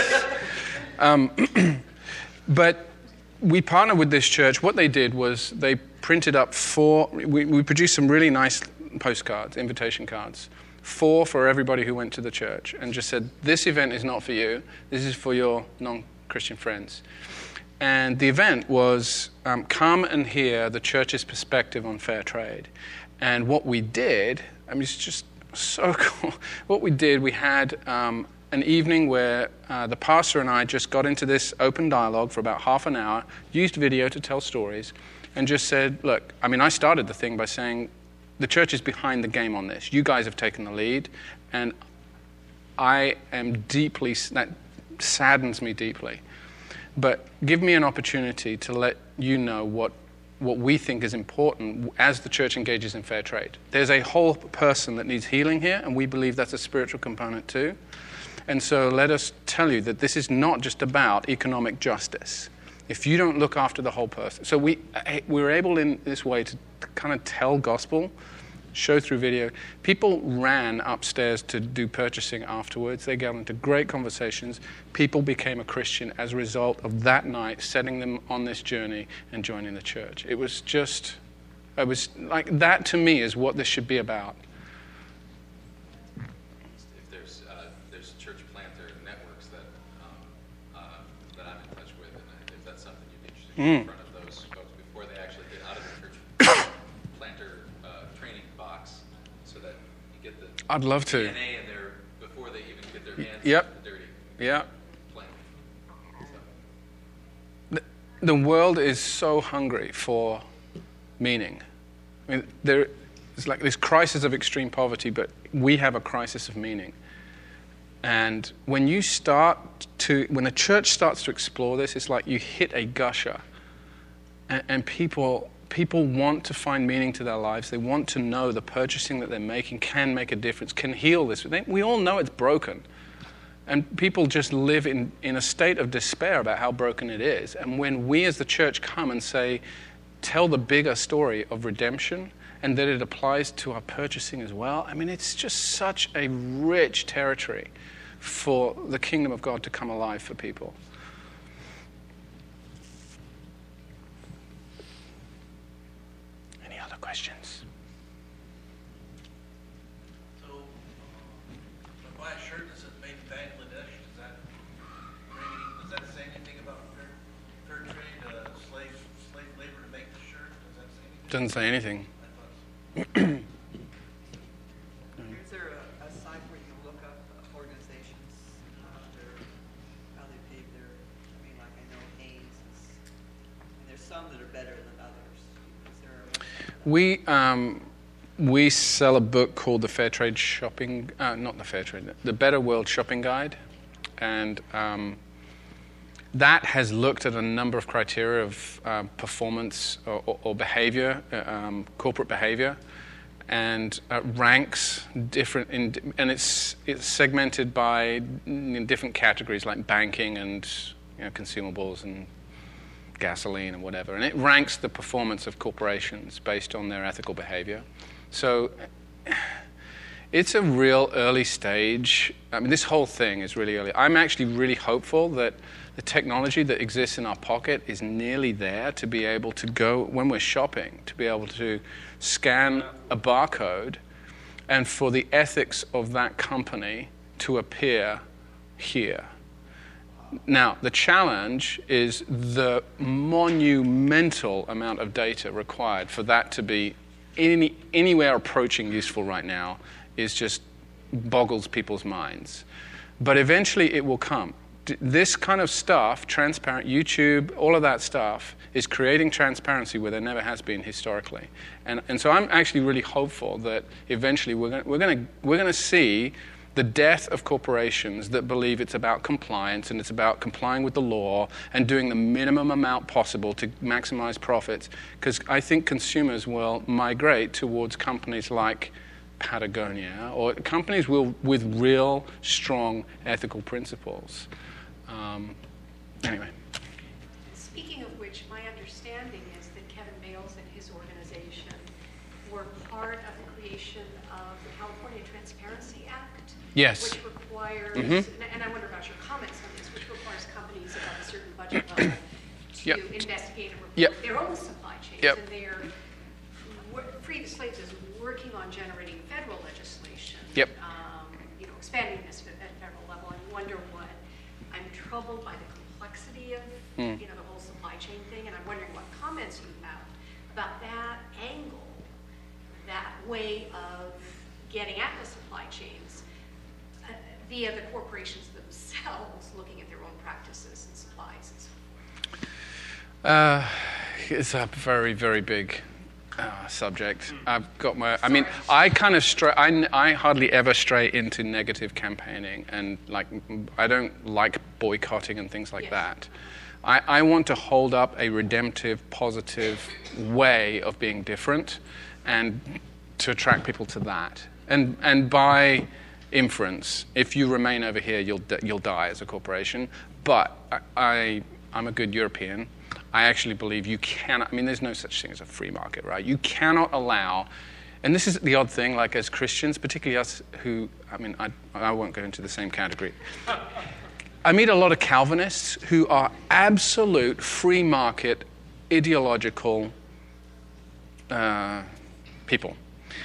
But we partnered with this church. What they did was they printed up we produced some really nice postcards, invitation cards, 4 for everybody who went to the church, and just said, this event is not for you, this is for your non-Christian friends. And the event was come and hear the church's perspective on fair trade. And what we did, I mean, it's just so cool. What we did, we had an evening where the pastor and I just got into this open dialogue for about half an hour, used video to tell stories, and just said, look, I mean, I started the thing by saying, the church is behind the game on this. You guys have taken the lead, and I am that saddens me deeply. But give me an opportunity to let you know what we think is important as the church engages in fair trade. There's a whole person that needs healing here, and we believe that's a spiritual component too. And so let us tell you that this is not just about economic justice. If you don't look after the whole person. So we were able in this way to kind of tell gospel show through video. People ran upstairs to do purchasing afterwards. They got into great conversations. People became a Christian as a result of that night setting them on this journey and joining the church. It was like, that to me is what this should be about. If there's church planter networks that I'm in touch with, and if that's something you'd be interested in front of those folks before they actually get out of the church planter training box, so that you get the I'd love to. DNA in there before they even get their hands Yep. dirty. Yeah. Plant. The world is so hungry for meaning. I mean, it's like this crisis of extreme poverty, but we have a crisis of meaning. And when a church starts to explore this, it's like you hit a gusher. And people want to find meaning to their lives. They want to know the purchasing that they're making can make a difference, can heal this. We all know it's broken. And people just live in a state of despair about how broken it is. And when we as the church come and say, tell the bigger story of redemption and that it applies to our purchasing as well, I mean, it's just such a rich territory for the kingdom of God to come alive for people. Any other questions? So, if I buy a shirt that says made in Bangladesh, does that say anything about fair trade, slave labor to make the shirt? Does that say anything? Doesn't say anything. I thought so. Is there a site where you look up organizations, how they pay their, I mean, like I know Hanes is, and there's some that are better than others. Is there a We sell a book called The Fair Trade Shopping, not The Fair Trade, The Better World Shopping Guide. And that has looked at a number of criteria of performance or behavior, corporate behavior, and ranks different, and it's segmented by in different categories like banking and consumables and gasoline and whatever. And it ranks the performance of corporations based on their ethical behavior. So it's a real early stage. I mean, this whole thing is really early. I'm actually really hopeful that the technology that exists in our pocket is nearly there to be able to go, when we're shopping, to be able to scan a barcode and for the ethics of that company to appear here. Now, the challenge is the monumental amount of data required for that to be anywhere approaching useful right now is just boggles people's minds. But eventually it will come. This kind of stuff, transparent, YouTube, all of that stuff, is creating transparency where there never has been historically. And so I'm actually really hopeful that eventually we're going to see the death of corporations that believe it's about compliance and it's about complying with the law and doing the minimum amount possible to maximize profits, because I think consumers will migrate towards companies like Patagonia or companies with real strong ethical principles. Anyway. Speaking of which, my understanding is that Kevin Bales and his organization were part of the creation of the California Transparency Act. Yes. Which requires, and I wonder about your comments on this, which requires companies above a certain budget level to investigate and report their own supply chains. And they're, Free the Slaves is working on generating federal legislation, expanding this at federal level. I wonder what, I'm troubled by the complexity of the whole supply chain thing, and I'm wondering what comments you have about that angle, that way of getting at the supply chains via the corporations themselves, looking at their own practices and supplies and so forth. It's a very, very big subject. I've got my, I mean, I kind of I hardly ever stray into negative campaigning, and I don't like boycotting and things like that. I want to hold up a redemptive, positive way of being different and to attract people to that. And by inference, if you remain over here, you'll die as a corporation. But I'm a good European. I actually believe you cannot, I mean, there's no such thing as a free market, right? You cannot allow and this is the odd thing, like as Christians, particularly us who, I won't go into the same category. I meet a lot of Calvinists who are absolute free market, ideological people.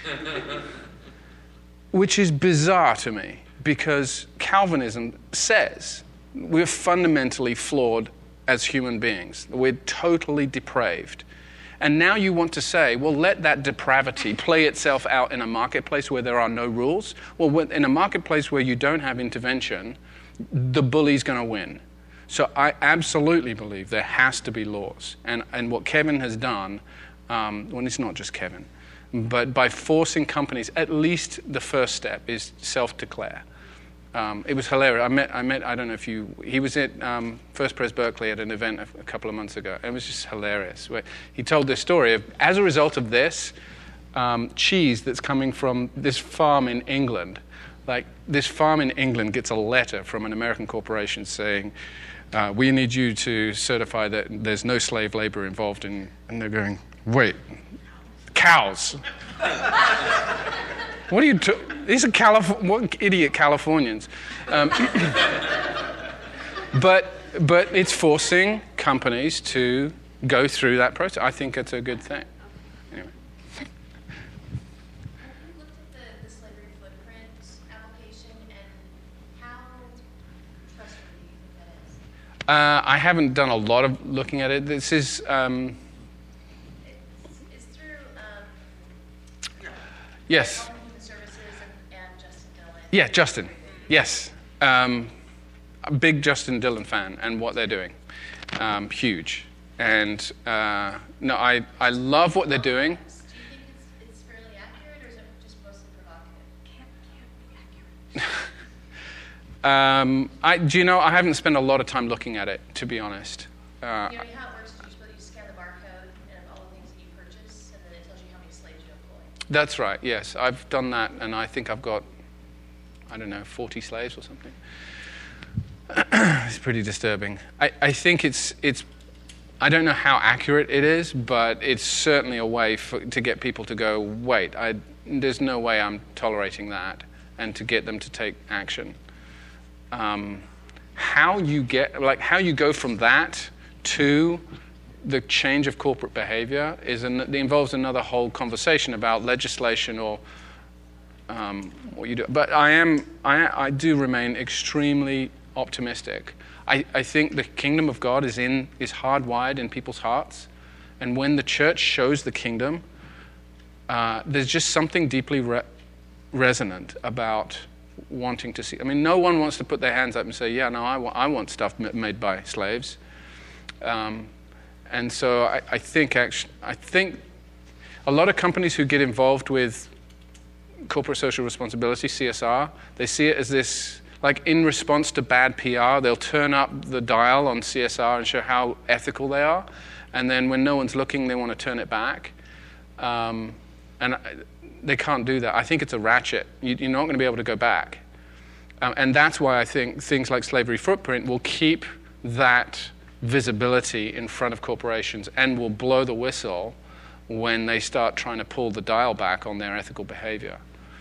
Which is bizarre to me, because Calvinism says we're fundamentally flawed as human beings. We're totally depraved. And now you want to say, well, let that depravity play itself out in a marketplace where there are no rules. Well, in a marketplace where you don't have intervention, the bully's going to win. So I absolutely believe there has to be laws. And what Kevin has done, well, it's not just Kevin, but by forcing companies, at least the first step is self-declare. It was hilarious. I met. I don't know if he was at First Pres Berkeley at an event a couple of months ago. It was just hilarious. He told this story of, as a result of this, cheese that's coming from this farm in England, like this farm in England gets a letter from an American corporation saying, we need you to certify that there's no slave labor involved in, and they're going, wait, cows. What are you these are what idiot Californians. But it's forcing companies to go through that process. I think it's a good thing. Anyway. Have you looked at the slavery footprint application, and how trustworthy do you think that is? I haven't done a lot of looking at it. This is... It's through... Yes. Justin Dillon. Yeah, Justin. Yes. A big Justin Dillon fan and what they're doing. Huge. And no, I love what they're doing. Do you think it's fairly accurate, or is it just mostly provocative? Do you know, I haven't spent a lot of time looking at it, to be honest. You know how it works? You scan the barcode and all the things that you purchase, and then it tells you how many slaves you employ. That's right, yes. I've done that, and I think I've got, 40 slaves or something. It's pretty disturbing. I think it's I don't know how accurate it is, but it's certainly a way to get people to go, wait, there's no way I'm tolerating that, and to get them to take action. How you go from that to the change of corporate behavior involves another whole conversation about legislation or what you do. But I do remain extremely optimistic. I think the kingdom of God is hardwired in people's hearts, and when the church shows the kingdom, there's just something deeply resonant about wanting to see. No one wants to put their hands up and say, "Yeah, no, I want stuff made by slaves." And so I think a lot of companies who get involved with corporate social responsibility, CSR, they see it as this. Like in response to bad PR, they'll turn up the dial on CSR and show how ethical they are. And then when no one's looking, they want to turn it back. And they can't do that. I think it's a ratchet. You're not going to be able to go back. And that's why I think things like slavery footprint will keep that visibility in front of corporations and will blow the whistle when they start trying to pull the dial back on their ethical behavior.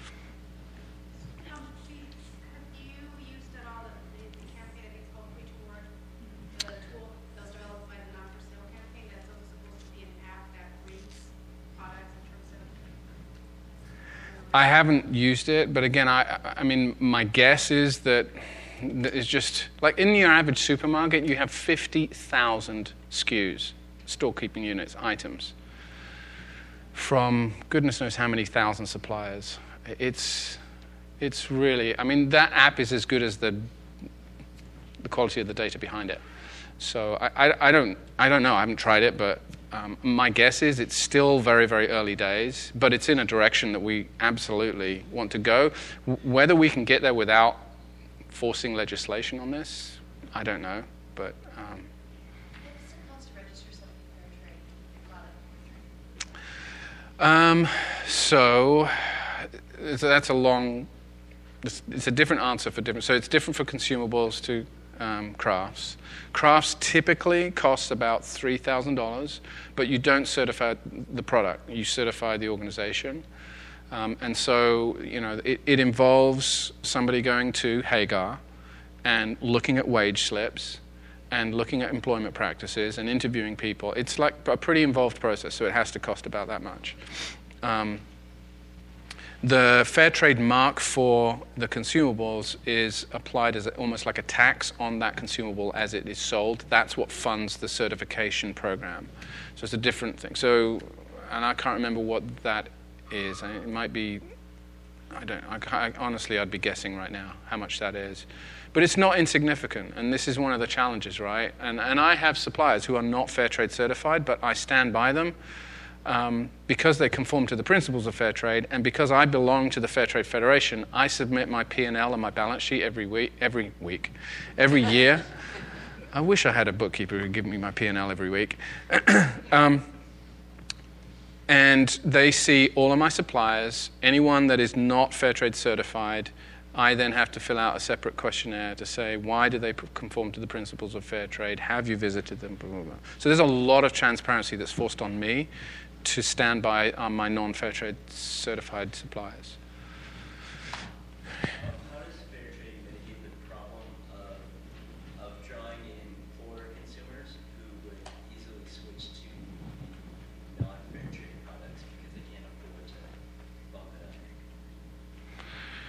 I haven't used it, but again, my guess is that it's just like in your average supermarket, you have 50,000 SKUs, store-keeping units, items, from goodness knows how many thousand suppliers. It's really, that app is as good as the quality of the data behind it. So I don't know. I haven't tried it, but my guess is it's still very, very early days, but it's in a direction that we absolutely want to go. Whether we can get there without forcing legislation on this, I don't know. But what does it cost to register something fair trade? So that's a long. It's a different answer for different. So it's different for consumables to crafts. Crafts typically cost about $3,000, but you don't certify the product. You certify the organization. And so, it involves somebody going to Hagar and looking at wage slips and looking at employment practices and interviewing people. It's like a pretty involved process, so it has to cost about that much. The fair trade mark for the consumables is applied as almost like a tax on that consumable as it is sold. That's what funds the certification program. So it's a different thing. So, and I can't remember what that is. It might be, honestly, I'd be guessing right now how much that is. But it's not insignificant, and this is one of the challenges, right? And I have suppliers who are not fair trade certified, but I stand by them because they conform to the principles of fair trade, and because I belong to the Fair Trade Federation. I submit my P&L and my balance sheet every year. I wish I had a bookkeeper who would give me my P&L every week. And they see all of my suppliers. Anyone that is not fair trade certified, I then have to fill out a separate questionnaire to say, why do they conform to the principles of fair trade? Have you visited them? Blah, blah, blah. So there's a lot of transparency that's forced on me to stand by my non-fair trade certified suppliers. How does fair trade mitigate the problem of drawing in poor consumers who would easily switch to non-fair trade products because they can't afford to bump it up?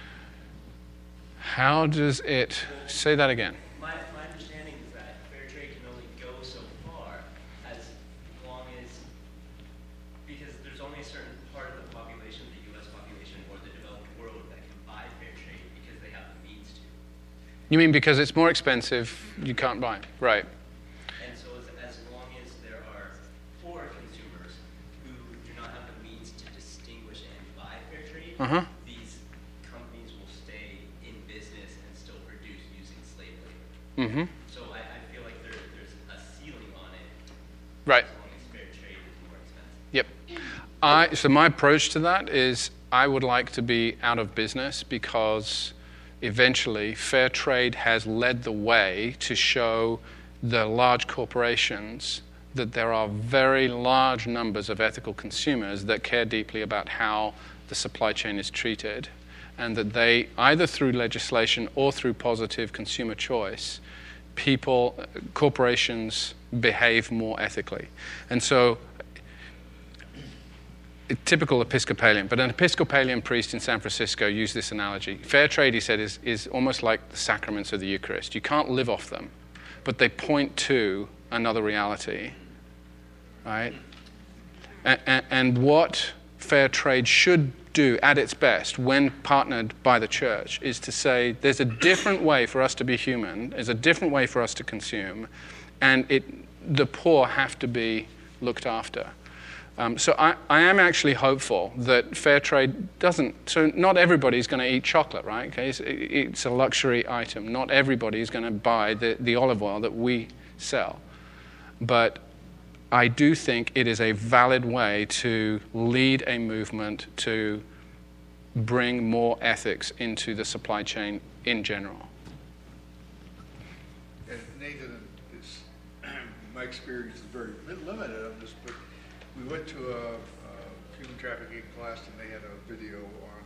How does it, say that again? My understanding is that fair trade can only go so far as long as, because there's only a certain part of the population, the U.S. population or the developed world, that can buy fair trade because they have the means to. You mean because it's more expensive, you can't buy it? Right. And so as long as there are poor consumers who do not have the means to distinguish and buy fair trade, these companies will stay in business and still produce using slave labor. So I feel like there's a ceiling on it. Right. As long as fair trade is more expensive. Yep. So my approach to that is I would like to be out of business because eventually fair trade has led the way to show the large corporations that there are very large numbers of ethical consumers that care deeply about how the supply chain is treated, and that they, either through legislation or through positive consumer choice, corporations behave more ethically. And so, typical Episcopalian, but an Episcopalian priest in San Francisco used this analogy. Fair trade, he said, is almost like the sacraments of the Eucharist. You can't live off them, but they point to another reality, right? And what fair trade should do at its best when partnered by the church is to say there's a different way for us to be human, there's a different way for us to consume, and the poor have to be looked after. So I am actually hopeful that fair trade doesn't, so not everybody's going to eat chocolate, right? Okay, it's a luxury item. Not everybody is going to buy the olive oil that we sell. But I do think it is a valid way to lead a movement to bring more ethics into the supply chain in general. And Nathan, my experience is very limited on this, but we went to a human trafficking class and they had a video on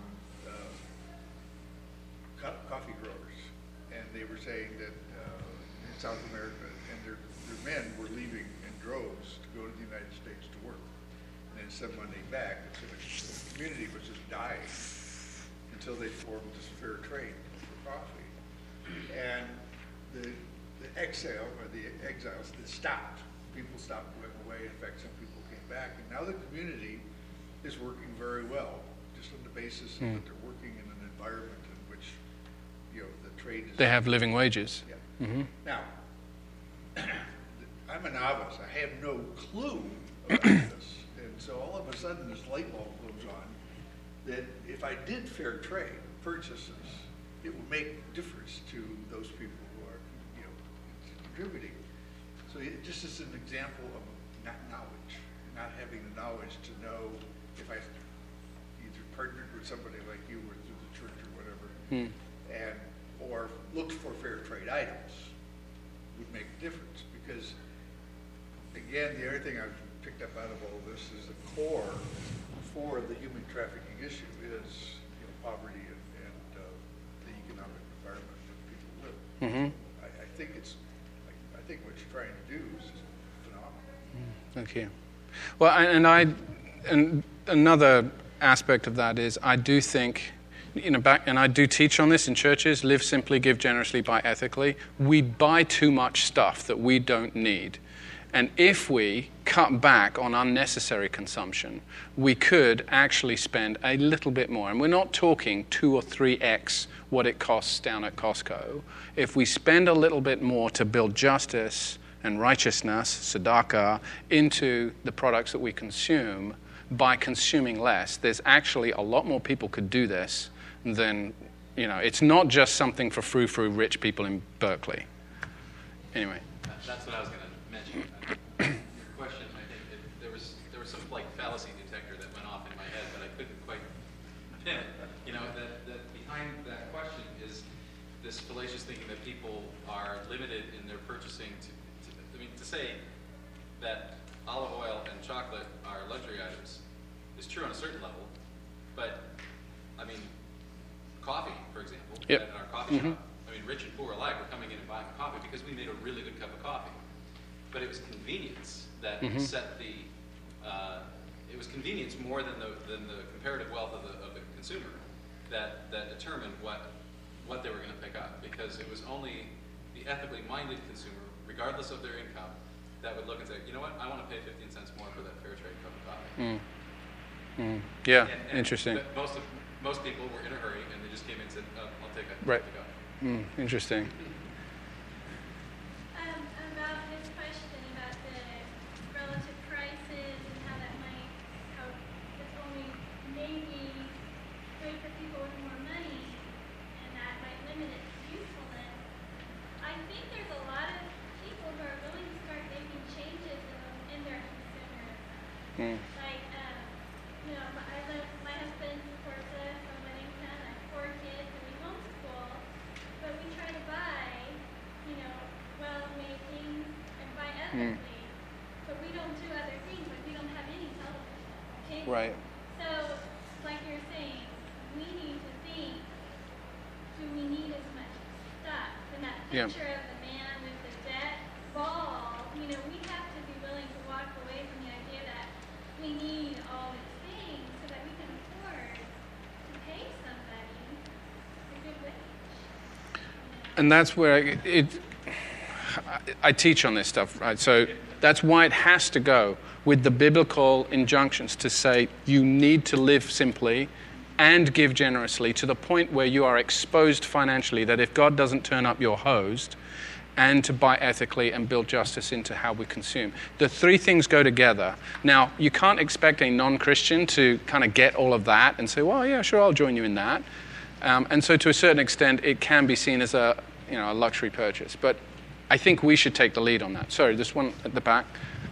coffee growers, and they were saying that in South America, and their men were leaving in droves to go to the United States to work, and then send money back, and so the community was just dying until they formed this fair trade for coffee, and the exile or the exiles that stopped. People stopped going away. In fact, some people came back, and now the community is working very well, just on the basis that they're working in an environment in which, the trade is. They have living wages. Yeah. Now, I'm a novice. I have no clue about this, and so all of a sudden this light bulb goes on that if I did fair trade purchases, it would make a difference to those people who are, contributing. So it just is an example of not knowledge, not having the knowledge to know if I either partnered with somebody like you or through the church or whatever, or looked for fair trade items would make a difference. Because again, the other thing I've picked up out of all this is the core core of the human trafficking issue is, poverty and the economic environment that people live. Mm-hmm. I think what you're trying to do is phenomenal. Thank you. Well, and another aspect of that is I do think, and I do teach on this in churches, live simply, give generously, buy ethically. We buy too much stuff that we don't need. And if we cut back on unnecessary consumption, we could actually spend a little bit more. And we're not talking 2 or 3x what it costs down at Costco. If we spend a little bit more to build justice and righteousness, tzedakah, into the products that we consume by consuming less, there's actually a lot more people could do this than, it's not just something for frou-frou rich people in Berkeley. Anyway. That's what I was going to mention. Your question, I think there was some fallacy detector that went off in my head, but I couldn't quite pin it. That behind that question is this fallacious thinking that people are limited in their purchasing to say that olive oil and chocolate are luxury items is true on a certain level, but coffee, for example, yep. at our coffee shop. Rich and poor alike were coming in and buying coffee because we made a really good cup of coffee. But it was convenience that set the. It was convenience more than the comparative wealth of the consumer that determined what they were going to pick up, because it was only the ethically minded consumer, regardless of their income, that would look and say, you know what, I want to pay 15 cents more for that fair trade cup of coffee. Yeah, and interesting. Most people were in a hurry and they just came in and said, oh, I'll take a right. cup. Interesting. About this question about the relative prices and how it's only maybe good for people with more money, and that might limit its usefulness. I think there's a lot of people who are willing to start making changes in their consumerism. My husband supports us on Weddington. I have 4 kids, and we homeschool. But we try to buy, well-made things and buy ethically. But we don't do other things. Like, we don't have any television. Okay? Right. So, like you're saying, we need to think, do we need as much stuff? And that picture of the man with the jet ball, we have to be willing to walk away from the idea that we need all these things so that we can afford to pay somebody a good wage. And that's where I teach on this stuff, right? So that's why it has to go with the biblical injunctions to say you need to live simply and give generously to the point where you are exposed financially that if God doesn't turn up, you're hosed, and to buy ethically and build justice into how we consume. The 3 things go together. Now, you can't expect a non-Christian to kind of get all of that and say, well, yeah, sure, I'll join you in that. And so to a certain extent, it can be seen as a luxury purchase. But I think we should take the lead on that. Sorry, this one at the back.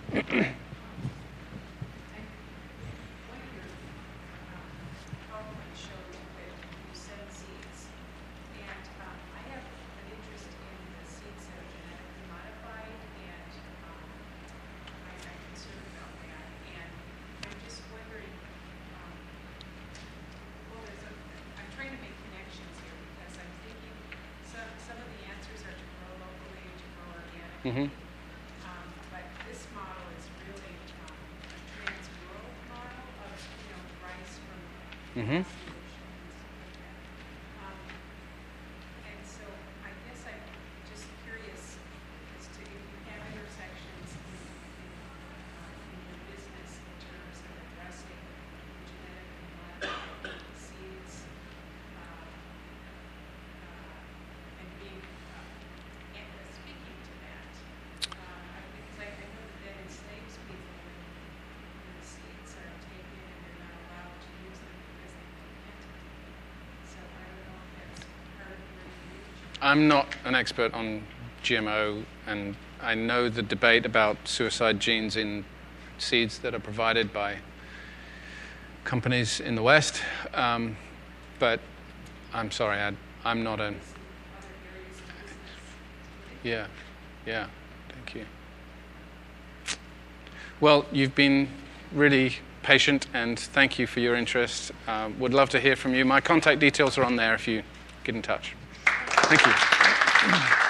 But this model is really a trans-world model of, rice from and so I guess I'm just curious as to if you have intersections in your business in terms of addressing genetically modified seeds and being speaking to that. Because I know that enslaves people when the seeds are taken and they're not allowed to use them because they can't. So I don't know if that's part of your reach. I'm not an expert on GMO, and I know the debate about suicide genes in seeds that are provided by companies in the West. But I'm sorry, I'm not an... Yeah, thank you. Well, you've been really patient, and thank you for your interest. Would love to hear from you. My contact details are on there if you get in touch. Thank you.